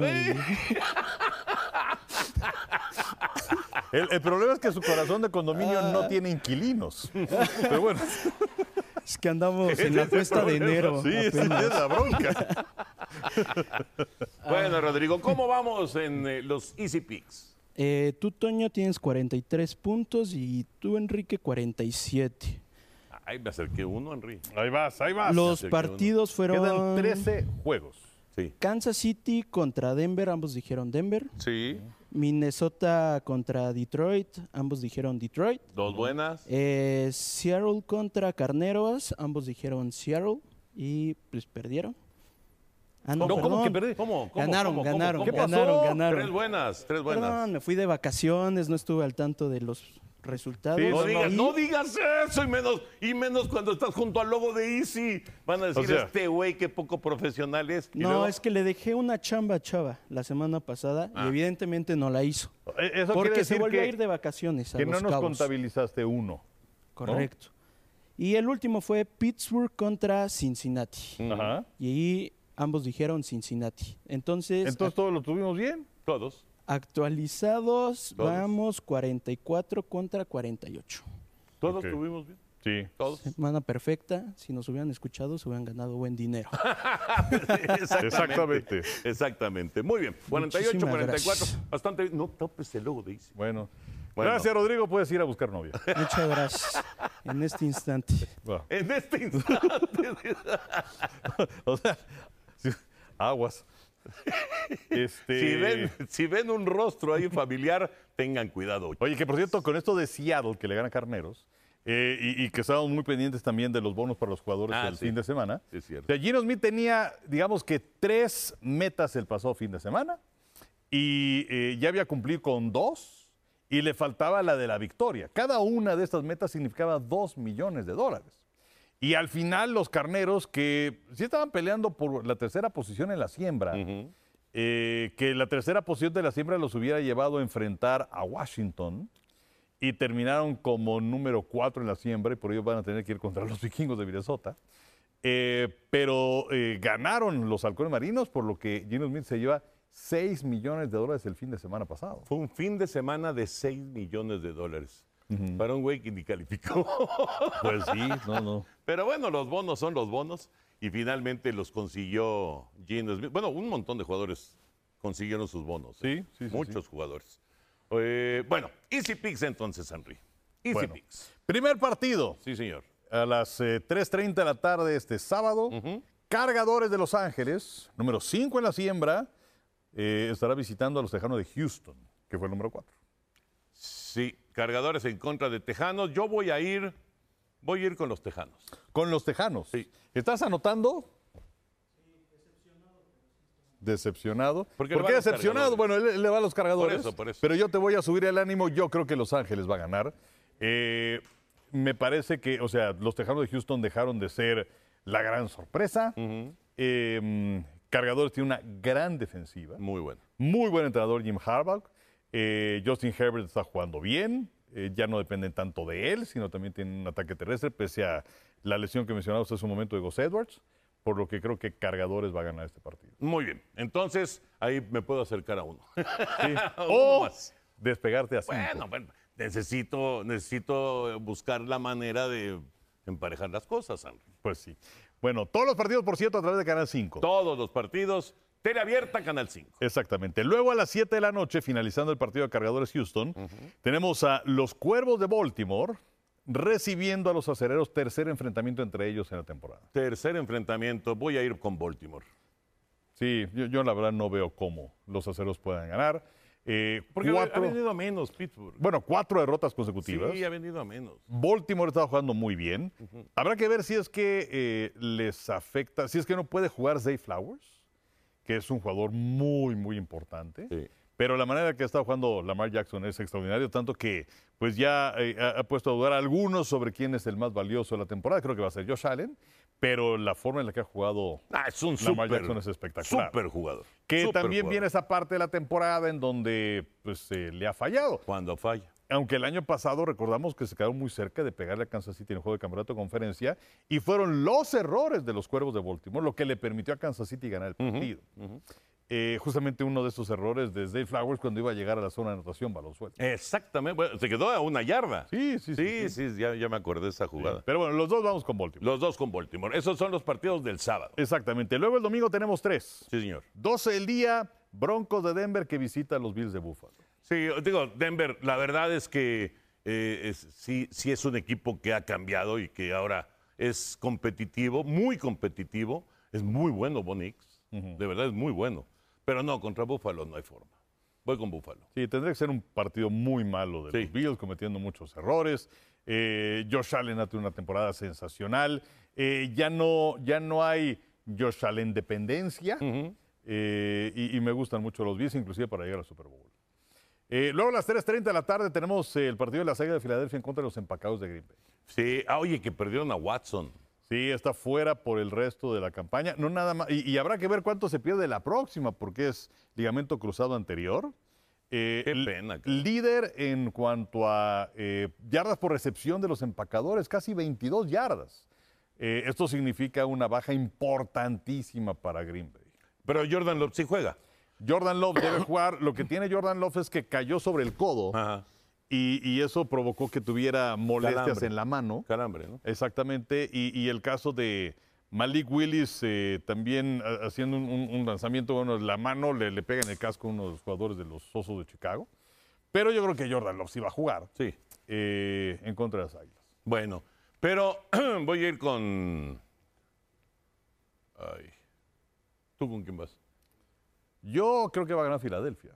El problema es que su corazón de condominio no tiene inquilinos. Pero bueno. Es que andamos en la cuesta de enero. Sí, esa es la bronca. Bueno, Rodrigo, ¿cómo vamos en los Easy Picks? Tú, Toño, tienes 43 puntos y tú, Enrique, 47. Ay, me acerqué uno, Enrique. Ahí vas. Los partidos fueron... Quedan 13 juegos. Sí. Kansas City contra Denver, ambos dijeron Denver. Sí. Minnesota contra Detroit, ambos dijeron Detroit. Dos buenas. Seattle contra Carneros, ambos dijeron Seattle y pues perdieron. Ah, no, ¿Cómo perdón. que perdí? ¿Cómo? Ganaron. ¿Qué pasó? Ganaron. Tres buenas. Perdón, me fui de vacaciones, no estuve al tanto de los resultados. Sí, No digas eso, y menos cuando estás junto al logo de Easy. Van a decir, O sea, este güey, qué poco profesional es. Y No, luego- es que le dejé una chamba a Chava la semana pasada y evidentemente no la hizo. Eso quiere Porque se decir volvió a que, ir de vacaciones a que Los no nos Cabos. contabilizaste uno. Correcto. Y el último fue Pittsburgh contra Cincinnati. Ajá. Y ahí ambos dijeron Cincinnati. Entonces, Entonces todos lo tuvimos bien. Todos. actualizados, Todos. vamos 44 contra 48. Todos Ok. tuvimos bien. Sí. Todos. Semana perfecta. Si nos hubieran escuchado, se hubieran ganado buen dinero. Exactamente. Exactamente. Muy bien. 48, Muchísimas 44. gracias. Bastante bien. No topes el logo de Easy. Bueno. Bueno. Gracias, Rodrigo. Puedes ir a buscar novia. Muchas gracias. En este instante. Va. En este instante. O sea, sí, aguas. Si ven un rostro ahí familiar, tengan cuidado. Oye, que por cierto, con esto de Seattle, que le gana a Carneros, y que estábamos muy pendientes también de los bonos para los jugadores el Sí. fin de semana. Sí, es cierto. O sea, Gino Smith tenía, digamos que 3 metas el pasado fin de semana y ya había cumplido con 2 y le faltaba la de la victoria. Cada una de estas metas significaba $2 millones. Y al final los Carneros, que sí estaban peleando por la tercera posición en la siembra, que la tercera posición de la siembra los hubiera llevado a enfrentar a Washington, y terminaron como número 4 en la siembra y por ello van a tener que ir contra los vikingos de Minnesota. Pero ganaron los halcones marinos, por lo que Gino Smith se lleva $6 millones el fin de semana pasado. Fue un fin de semana de $6 millones. Para un güey que ni calificó. Pues sí, no. Pero bueno, los bonos son los bonos. Y finalmente los consiguió Gino Smith. Bueno, un montón de jugadores consiguieron sus bonos. Sí. Muchos jugadores. Bueno, Easy Picks entonces, Henry. Easy Bueno. Picks. Primer partido, Sí, señor. a las 3:30 de la tarde este sábado. Cargadores de Los Ángeles, número 5 en la siembra, estará visitando a los Tejanos de Houston, que fue el número 4. Sí, Cargadores en contra de Tejanos. Yo voy a ir con los Tejanos. Con los Tejanos. Sí. ¿Estás anotando? Decepcionado. ¿Por ¿Por qué qué, le va a los decepcionado? Cargadores? Bueno, él le va a los Cargadores. Por eso. Pero yo te voy a subir el ánimo. Yo creo que Los Ángeles va a ganar. Me parece que, o sea, los Tejanos de Houston dejaron de ser la gran sorpresa. Cargadores tiene una gran defensiva. Muy bueno. Muy buen entrenador Jim Harbaugh. Justin Herbert está jugando bien. Ya no dependen tanto de él, sino también tiene un ataque terrestre, pese a la lesión que mencionamos hace un momento de Gus Edwards. Por lo que creo que Cargadores va a ganar este partido. Muy bien. Entonces, ahí me puedo acercar a uno. Sí. Uno O más. despegarte a 5. Bueno, necesito buscar la manera de emparejar las cosas, Henry. Pues sí. Bueno, todos los partidos, por cierto, a través de Canal 5. Todos los partidos, tele abierta, Canal 5. Exactamente. Luego a las 7 de la noche, finalizando el partido de Cargadores Houston, tenemos a los Cuervos de Baltimore recibiendo a los Acereros, tercer enfrentamiento entre ellos en la temporada. Tercer enfrentamiento, voy a ir con Baltimore. Sí, yo la verdad no veo cómo los Acereros puedan ganar. Porque ha venido a menos Pittsburgh. Bueno, 4 derrotas consecutivas. Sí, ha venido a menos. Baltimore está jugando muy bien. Habrá que ver si es que les afecta, si es que no puede jugar Zay Flowers, que es un jugador muy, muy importante. Sí. Pero la manera que está jugando Lamar Jackson es extraordinario, tanto que pues ya ha puesto a dudar a algunos sobre quién es el más valioso de la temporada. Creo que va a ser Josh Allen, pero la forma en la que ha jugado Es un Lamar Jackson es espectacular. super jugador. Que Súper también jugador. viene esa parte de la temporada en donde pues, le ha fallado. Cuando falla. Aunque el año pasado recordamos que se quedaron muy cerca de pegarle a Kansas City en el juego de campeonato de conferencia y fueron los errores de los Cuervos de Baltimore lo que le permitió a Kansas City ganar el partido. Justamente uno de estos errores de Zay Flowers cuando iba a llegar a la zona de anotación, balón suelto. Exactamente. Bueno, se quedó a 1 yarda. Sí, Ya me acordé de esa jugada. Pero bueno, los dos vamos con Baltimore. Los dos con Baltimore. Esos son los partidos del sábado. Exactamente. Luego el domingo tenemos 3. Sí, señor. 12 del día, Broncos de Denver que visita a los Bills de Buffalo. Sí, digo, Denver, la verdad es que sí es un equipo que ha cambiado y que ahora es competitivo, muy competitivo. Es muy bueno, Bo Nix. De verdad es muy bueno. Pero no, contra Buffalo no hay forma. Voy con Buffalo. Sí, tendría que ser un partido muy malo de los Bills, cometiendo muchos errores. Josh Allen ha tenido una temporada sensacional. Ya no hay Josh Allen dependencia. Y me gustan mucho los Bills, inclusive para llegar al Super Bowl. Luego a las 3:30 de la tarde tenemos el partido de las Águilas de Filadelfia en contra de los Empacados de Green Bay. Sí, oye, que perdieron a Watson. Sí, está fuera por el resto de la campaña. No nada más. Y habrá que ver cuánto se pierde la próxima, porque es ligamento cruzado anterior. Qué pena. Líder en cuanto a yardas por recepción de los empacadores, casi 22 yardas. Esto significa una baja importantísima para Green Bay. Pero Jordan Love sí juega. Jordan Love debe jugar. Lo que tiene Jordan Love es que cayó sobre el codo. Ajá. Y eso provocó que tuviera molestias Calambre. en la mano. Calambre, ¿no? Exactamente. Y el caso de Malik Willis también haciendo un lanzamiento, bueno, la mano le pega en el casco a uno de los jugadores de los Osos de Chicago. Pero yo creo que Jordan Love sí va a jugar Sí. en contra de las Águilas. Bueno, pero voy a ir con... Ay. ¿Tú con quién vas? Yo creo que va a ganar Filadelfia.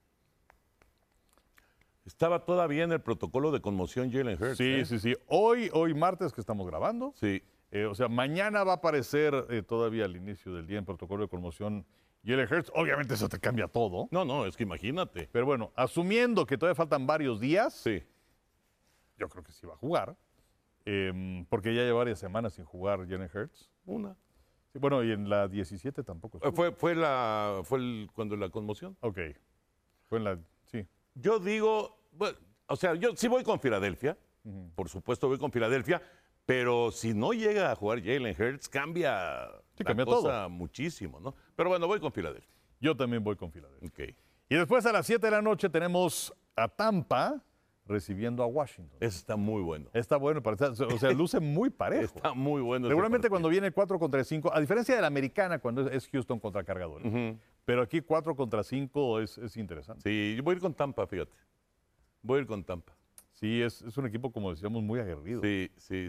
Estaba todavía en el protocolo de conmoción Jalen Hurts. Sí. Hoy martes que estamos grabando. Sí. O sea, mañana va a aparecer todavía al inicio del día en protocolo de conmoción Jalen Hurts. Obviamente eso te cambia todo. No, es que imagínate. Pero bueno, asumiendo que todavía faltan varios días, Sí. yo creo que sí va a jugar. Porque ya lleva varias semanas sin jugar Jalen Hurts. Una. Sí, bueno, y en la 17 tampoco estuvo. Cuando la conmoción. Ok. Fue en la... Sí. Yo digo, bueno, o sea, yo sí voy con Filadelfia. Por supuesto voy con Filadelfia. Pero si no llega a jugar Jalen Hurts, cambia Sí, la cambia cosa todo. muchísimo, ¿no? Pero bueno, voy con Filadelfia. Yo también voy con Filadelfia. Ok. Y después a las 7 de la noche tenemos a Tampa recibiendo a Washington. Ese está muy bueno. Está bueno, o sea, luce muy parejo. Está muy bueno. ese Regularmente partido. cuando viene 4 contra 5, a diferencia de la americana cuando es Houston contra Cargadores, pero aquí 4 contra 5 es interesante. Sí, yo voy a ir con Tampa, fíjate. Voy a ir con Tampa. Sí, es un equipo, como decíamos, muy aguerrido. Sí.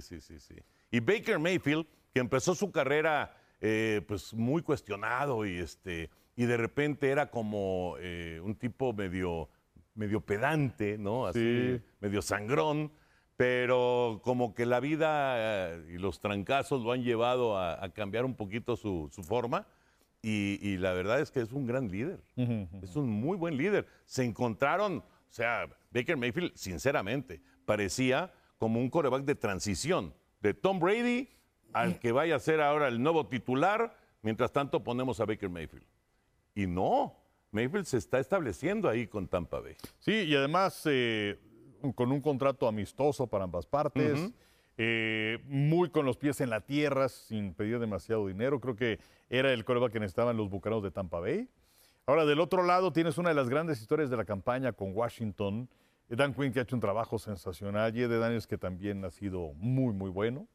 Y Baker Mayfield, que empezó su carrera pues muy cuestionado y de repente era como un tipo medio pedante, ¿no? Así, Sí. medio sangrón, pero como que la vida y los trancazos lo han llevado a cambiar un poquito su forma. Y la verdad es que es un gran líder. Es un muy buen líder. Se encontraron, o sea, Baker Mayfield, sinceramente, parecía como un quarterback de transición, de Tom Brady al que vaya a ser ahora el nuevo titular. Mientras tanto ponemos a Baker Mayfield. Y no, Mayfield se está estableciendo ahí con Tampa Bay. Sí, y además con un contrato amistoso para ambas partes, muy con los pies en la tierra, sin pedir demasiado dinero. Creo que era el quarterback que necesitaban los Bucaneros de Tampa Bay. Ahora, del otro lado, tienes una de las grandes historias de la campaña con Washington. Dan Quinn, que ha hecho un trabajo sensacional, y Ed Daniels, que también ha sido muy, muy bueno.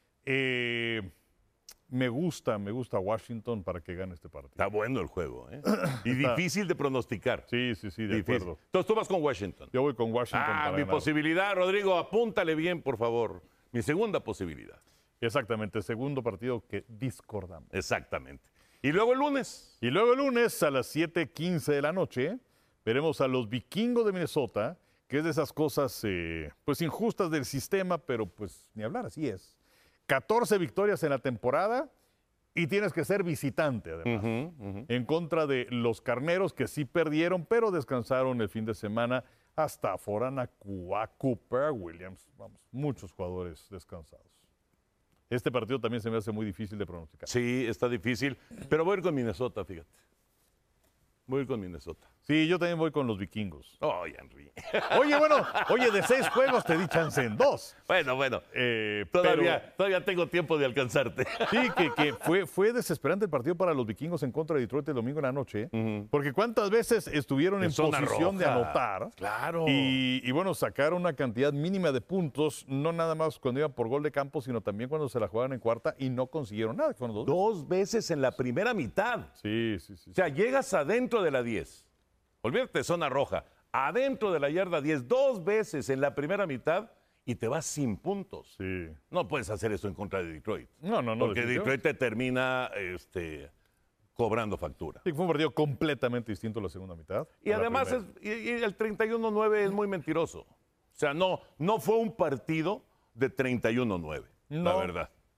Me gusta Washington para que gane este partido. Está bueno el juego, ¿eh? Y difícil de pronosticar. Sí, de Difícil. acuerdo. Entonces tú vas con Washington. Yo voy con Washington para Mi ganar. posibilidad, Rodrigo, apúntale bien, por favor. Mi segunda posibilidad. Exactamente, segundo partido que discordamos. Exactamente. Y luego el lunes. Y luego el lunes a las 7:15 de la noche veremos a los Vikingos de Minnesota, que es de esas cosas pues injustas del sistema, pero pues ni hablar, así es. 14 victorias en la temporada y tienes que ser visitante además. En contra de los Carneros, que sí perdieron, pero descansaron el fin de semana hasta Forana, Cooper, Williams, vamos, muchos jugadores descansados. Este partido también se me hace muy difícil de pronosticar. Sí, está difícil. Pero voy a ir con Minnesota, fíjate. Voy a ir con Minnesota. Sí, yo también voy con los Vikingos. Ay, Henry. Oye, de 6 juegos te di chance en 2. Bueno. Todavía tengo tiempo de alcanzarte. Sí, que fue desesperante el partido para los Vikingos en contra de Detroit el domingo en la noche, porque cuántas veces estuvieron en zona posición de roja. anotar. Claro. Y bueno, sacaron una cantidad mínima de puntos, no nada más cuando iban por gol de campo, sino también cuando se la jugaban en cuarta y no consiguieron nada. Fueron 2. 2 veces en la primera mitad. Sí. O sea, llegas adentro de la 10. Olvídate, zona roja. Adentro de la yarda 10, 2 veces en la primera mitad y te vas sin puntos. Sí. No puedes hacer eso en contra de Detroit. No. Porque Detroit te termina cobrando factura. Sí, fue un partido completamente distinto a la segunda mitad. Y a la además primera. y el 31-9 es muy mentiroso. O sea, no fue un partido de 31-9, la No. verdad.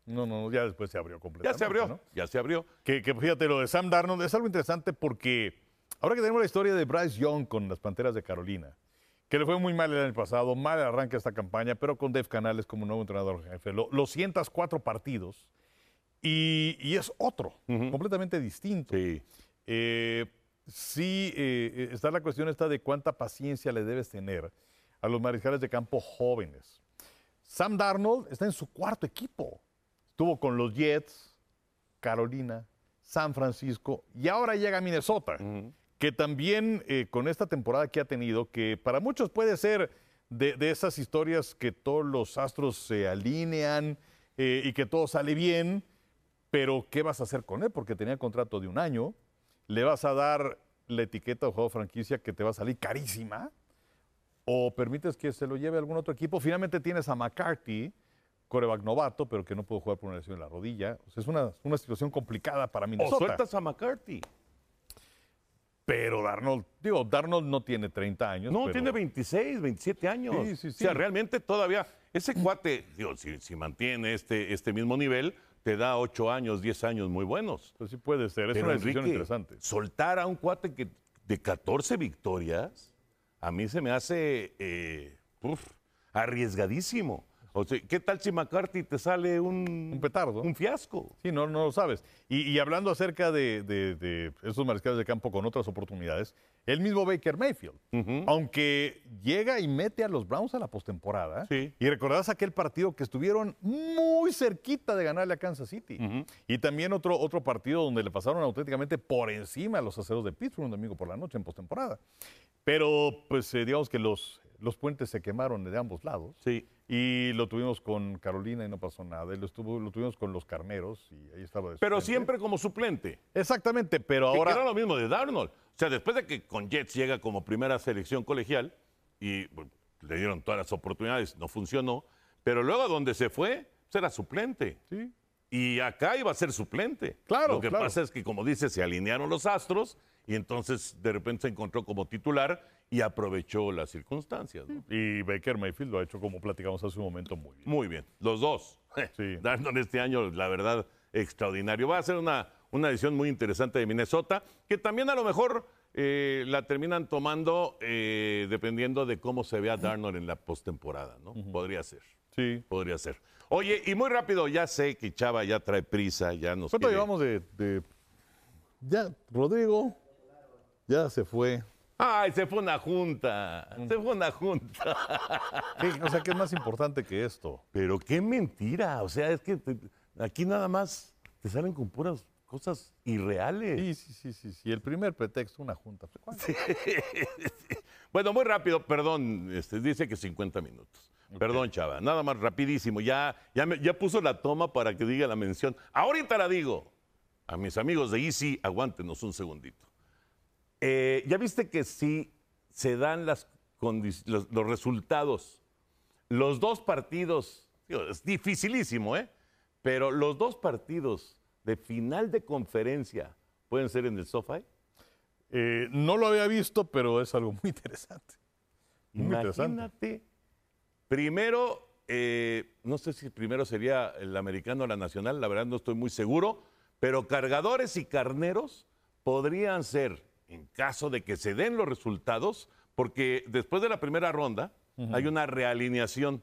No, ya después se abrió completamente. Ya se abrió, ¿no? ya se abrió. Que fíjate, lo de Sam Darnold es algo interesante porque ahora que tenemos la historia de Bryce Young con las Panteras de Carolina, que le fue muy mal el año pasado, mal arranque de esta campaña, pero con Dave Canales como nuevo entrenador jefe, lo sientas 4 partidos y es otro, completamente distinto. Sí. Está la cuestión esta de cuánta paciencia le debes tener a los mariscales de campo jóvenes. Sam Darnold está en su 4º equipo. Estuvo con los Jets, Carolina, San Francisco y ahora llega a Minnesota, que también con esta temporada que ha tenido, que para muchos puede ser de esas historias que todos los astros se alinean y que todo sale bien, pero ¿qué vas a hacer con él? Porque tenía contrato de 1 año, le vas a dar la etiqueta de jugador franquicia que te va a salir carísima, o permites que se lo lleve a algún otro equipo. Finalmente tienes a McCarthy, quarterback novato, pero que no pudo jugar por una lesión en la rodilla. O sea, es una situación complicada para Minnesota. O sueltas a McCarthy. Pero Darnold no tiene 30 años. No, pero... tiene 26, 27 años. Sí. O sea, realmente todavía, ese cuate, si mantiene este mismo nivel, te da 8 años, 10 años muy buenos. Pues sí puede ser, es Pero, una decisión Enrique, interesante. soltar a un cuate de 14 victorias, a mí se me hace arriesgadísimo. O sea, ¿qué tal si McCarthy te sale un petardo? Un fiasco. Sí, no lo sabes. Y hablando acerca de esos mariscales de campo con otras oportunidades, el mismo Baker Mayfield, aunque llega y mete a los Browns a la postemporada, Sí. y recordarás aquel partido que estuvieron muy cerquita de ganarle a Kansas City, y también otro partido donde le pasaron auténticamente por encima a los Aceros de Pittsburgh un domingo por la noche en postemporada. Pero, pues, digamos que los puentes se quemaron de ambos lados. Sí. Y lo tuvimos con Carolina y no pasó nada. Y lo tuvimos con los Carneros y ahí estaba. Pero siempre como suplente. Exactamente, pero Que ahora... era lo mismo de Darnold. O sea, después de que con Jets llega como primera selección colegial y bueno, le dieron todas las oportunidades, no funcionó. Pero luego donde se fue, pues era suplente. Sí. Y acá iba a ser suplente. Claro, Lo que pasa es que, como dice, se alinearon los astros y entonces de repente se encontró como titular y aprovechó las circunstancias, ¿no? Y Baker Mayfield lo ha hecho, como platicamos hace un momento, muy bien. Muy bien, los dos. Sí. Darnold este año, la verdad, extraordinario. Va a ser una edición muy interesante de Minnesota, que también a lo mejor la terminan tomando dependiendo de cómo se vea Darnold en la postemporada, ¿no? Podría ser. Sí. Podría ser. Oye, y muy rápido, ya sé que Chava ya trae prisa, ya nos ¿Cuánto quiere- llevamos de... Ya, Rodrigo, ya se fue. ¡Ay, se fue una junta! Se fue una junta. O sea, ¿qué es más importante que esto? Pero qué mentira. O sea, es que aquí nada más te salen con puras cosas irreales. Sí. El primer pretexto, una junta. ¿Cuánto? Bueno, muy rápido, perdón, dice que 50 minutos. Perdón, Chava, nada más rapidísimo. Ya puso la toma para que diga la mención. Ahorita la digo. A mis amigos de Easy, aguántenos un segundito. Ya viste que si se dan los resultados, los 2 partidos, es dificilísimo, pero los 2 partidos de final de conferencia pueden ser en el SoFi. No lo había visto, pero es algo muy interesante. Muy interesante. Imagínate, primero, no sé si primero sería el americano o la nacional, la verdad no estoy muy seguro, pero Cargadores y Carneros podrían ser, en caso de que se den los resultados, porque después de la primera ronda hay una realineación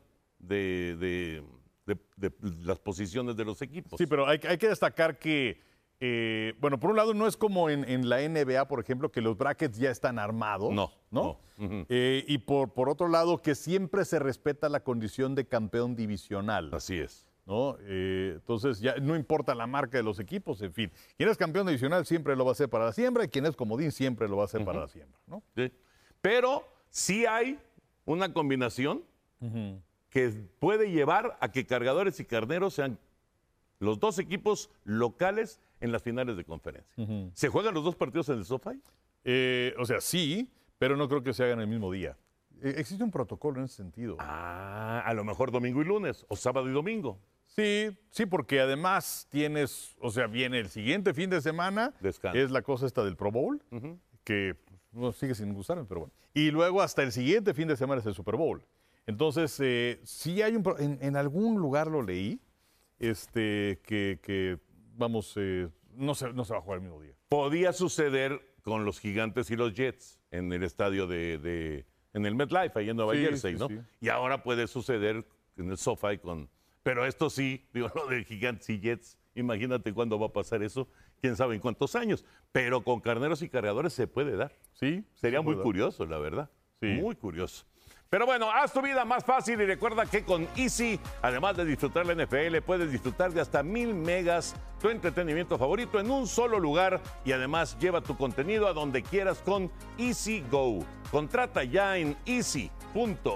de las posiciones de los equipos. Sí, pero hay que destacar que, bueno, por un lado no es como en la NBA, por ejemplo, que los brackets ya están armados. No. Y por otro lado, que siempre se respeta la condición de campeón divisional. Así es. ¿No? Entonces, ya no importa la marca de los equipos, en fin. Quien es campeón divisional siempre lo va a hacer para la siembra y quien es comodín siempre lo va a hacer para la siembra, ¿no? Sí. Pero sí hay una combinación que puede llevar a que Cargadores y Carneros sean los 2 equipos locales en las finales de conferencia. ¿Se juegan los 2 partidos en el SoFi? O sea, sí, pero no creo que se hagan el mismo día. Existe un protocolo en ese sentido. A lo mejor domingo y lunes, o sábado y domingo. Sí, porque además tienes, o sea, viene el siguiente fin de semana, Descanso. es la cosa esta del Pro Bowl, que no, sigue sin gustarme, pero bueno. Y luego hasta el siguiente fin de semana es el Super Bowl. Entonces, sí hay en algún lugar lo leí, vamos, no se va a jugar el mismo día. Podía suceder con los Gigantes y los Jets en el estadio en el MetLife, ahí en Nueva Jersey, ¿no? Sí. Y ahora puede suceder en el SoFi Pero esto sí, digo, lo de Gigantes y Jets, imagínate cuándo va a pasar eso, quién sabe en cuántos años. Pero con carneros y cargadores se puede dar. Sí. Sería se muy puede dar. curioso, la verdad. Sí. Muy curioso. Pero bueno, haz tu vida más fácil y recuerda que con Easy, además de disfrutar la NFL, puedes disfrutar de hasta 1000 megas, tu entretenimiento favorito en un solo lugar y además lleva tu contenido a donde quieras con Easy Go. Contrata ya en easy.mx.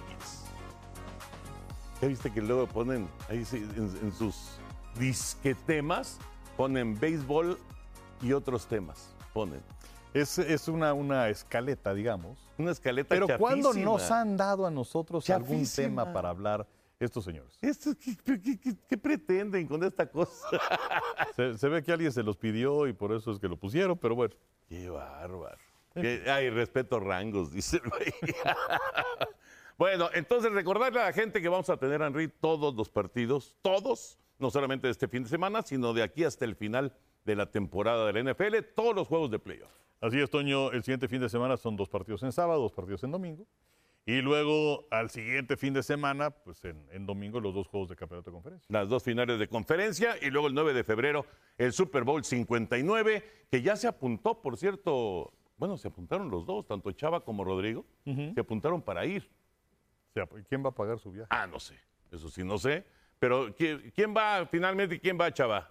¿Ya viste que luego ponen ahí en sus disquetemas, ponen béisbol y otros temas? Ponen. Es una escaleta, digamos. Una escaleta Pero chafísima. ¿cuándo nos han dado a nosotros algún Chafísima. tema para hablar estos señores? ¿Qué pretenden con esta cosa? Se ve que alguien se los pidió y por eso es que lo pusieron, pero bueno. Qué bárbaro. Ay, respeto rangos, dice el güey. Bueno, entonces recordarle a la gente que vamos a tener, Henry, todos los partidos, todos, no solamente de este fin de semana, sino de aquí hasta el final de la temporada de la NFL, todos los juegos de playoff. Así es, Toño, el siguiente fin de semana son 2 partidos en sábado, 2 partidos en domingo. Y luego, al siguiente fin de semana, pues en domingo, los 2 juegos de campeonato de conferencia. Las 2 finales de conferencia y luego el 9 de febrero, el Super Bowl 59, que ya se apuntó, por cierto, bueno, se apuntaron los dos, tanto Chava como Rodrigo, se apuntaron para ir. O sea, ¿quién va a pagar su viaje? Ah, no sé, eso sí, no sé. Pero, ¿quién va finalmente? ¿Quién va, Chava?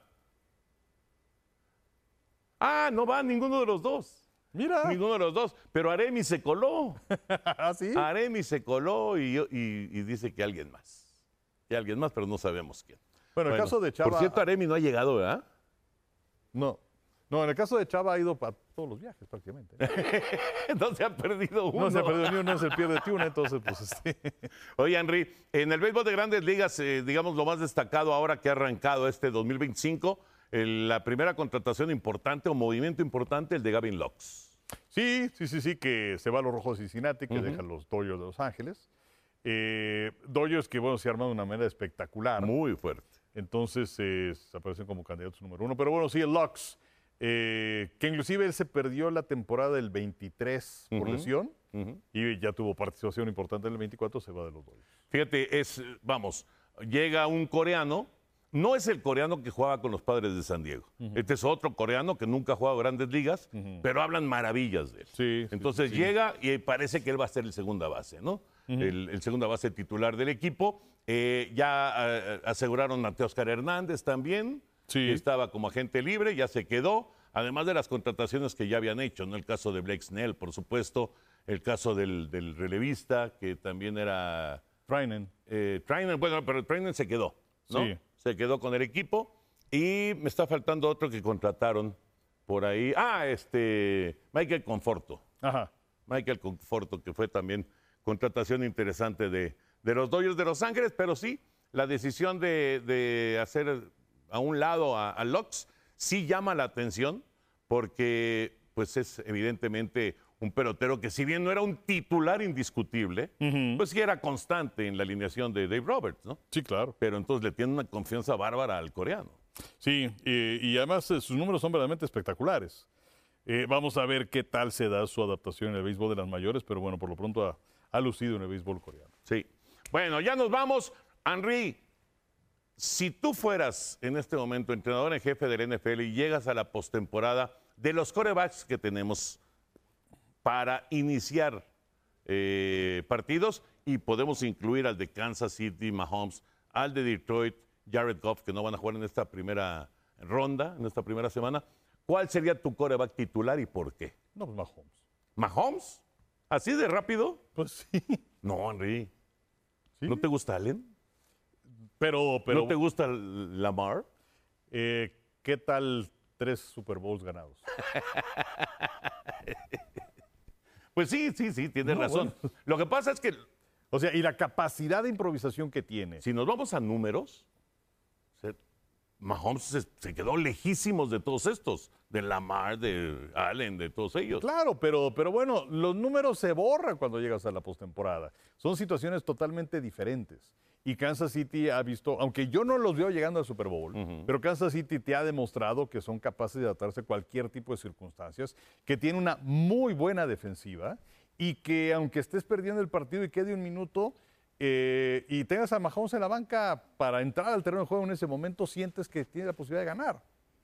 Ah, no va ninguno de los dos. Mira. Ninguno de los dos. Pero Aremi se coló. ¿Ah, sí? Aremi se coló y dice que alguien más. Que alguien más, pero no sabemos quién. Bueno, el caso de Chava... Por cierto, Aremi no ha llegado, ¿verdad? No, en el caso de Chava ha ido para todos los viajes prácticamente. No se ha perdido uno. No se ha perdido ni uno, no se pierde ni uno, entonces pues Oye, Henry, en el béisbol de Grandes Ligas, digamos lo más destacado ahora que ha arrancado este 2025, la primera contratación importante o movimiento importante, el de Gavin Lux. Sí, que se va a los Rojos de Cincinnati, que deja los Dodgers de Los Ángeles. Dodgers que, bueno, se arman de una manera espectacular. Muy fuerte. Entonces aparecen como candidatos número 1. Pero bueno, sí, el Lux, que inclusive él se perdió la temporada del 23 por lesión y ya tuvo participación importante en el 24, se va de los Dodgers. Fíjate, llega un coreano, no es el coreano que jugaba con los Padres de San Diego. Este es otro coreano que nunca ha jugado Grandes Ligas, pero hablan maravillas de él. Sí, Entonces llega y parece que él va a ser el segunda base, ¿no? El segunda base titular del equipo. Ya aseguraron a Teóscar Hernández también, que estaba como agente libre, ya se quedó, además de las contrataciones que ya habían hecho, ¿no? El caso de Blake Snell, por supuesto, el caso del relevista, que también era... Treinen. Bueno, pero Treinen se quedó, ¿no? Sí. Se quedó con el equipo y me está faltando otro que contrataron por ahí. Michael Conforto. Ajá. Michael Conforto, que fue también contratación interesante de los Dodgers de Los Ángeles, pero sí, la decisión de hacer a un lado a Lux sí llama la atención porque pues es evidentemente un pelotero que si bien no era un titular indiscutible, pues sí era constante en la alineación de Dave Roberts, ¿no? Sí, claro. Pero entonces le tiene una confianza bárbara al coreano. Sí, y además sus números son verdaderamente espectaculares. Vamos a ver qué tal se da su adaptación en el béisbol de las mayores, pero bueno, por lo pronto ha lucido en el béisbol coreano. Sí. Bueno, ya nos vamos. Henry, si tú fueras en este momento entrenador en jefe del NFL y llegas a la postemporada de los quarterbacks que tenemos para iniciar partidos, y podemos incluir al de Kansas City, Mahomes, al de Detroit, Jared Goff, que no van a jugar en esta primera ronda, en esta primera semana, ¿cuál sería tu quarterback titular y por qué? No, pues Mahomes. ¿Mahomes? ¿Así de rápido? Pues sí. No, Henry. ¿Sí? ¿No te gusta Allen? Pero ¿No te gusta Lamar? ¿Qué tal 3 Super Bowls ganados? Pues sí, tienes razón. Bueno. Lo que pasa es que O sea, y la capacidad de improvisación que tiene. si nos vamos a números, Mahomes se quedó lejísimos de todos estos, de Lamar, de Allen, de todos ellos. Claro, pero bueno, los números se borran cuando llegas a la postemporada. Son situaciones totalmente diferentes. Y Kansas City ha visto, aunque yo no los veo llegando al Super Bowl, pero Kansas City te ha demostrado que son capaces de adaptarse a cualquier tipo de circunstancias, que tiene una muy buena defensiva y que aunque estés perdiendo el partido y quede un minuto y tengas a Mahomes en la banca para entrar al terreno de juego en ese momento, sientes que tiene la posibilidad de ganar.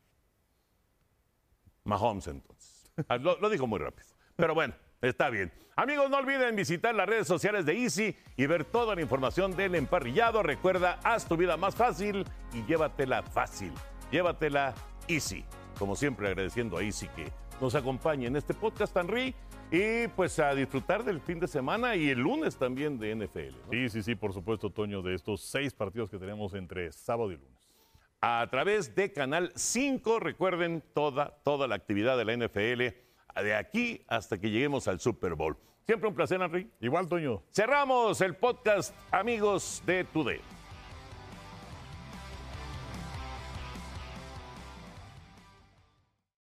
Mahomes, entonces. Lo dijo muy rápido. Pero bueno, está bien. Amigos, no olviden visitar las redes sociales de Easy y ver toda la información del emparrillado. Recuerda, haz tu vida más fácil y llévatela fácil. Llévatela Easy. Como siempre, agradeciendo a Easy que nos acompañe en este podcast tan rico. Y pues a disfrutar del fin de semana y el lunes también de NFL, ¿no? Sí, por supuesto, Toño, de estos 6 partidos que tenemos entre sábado y lunes. A través de Canal 5, recuerden toda la actividad de la NFL, de aquí hasta que lleguemos al Super Bowl. Siempre un placer, Henry. Igual, Toño. Cerramos el podcast, amigos de Today.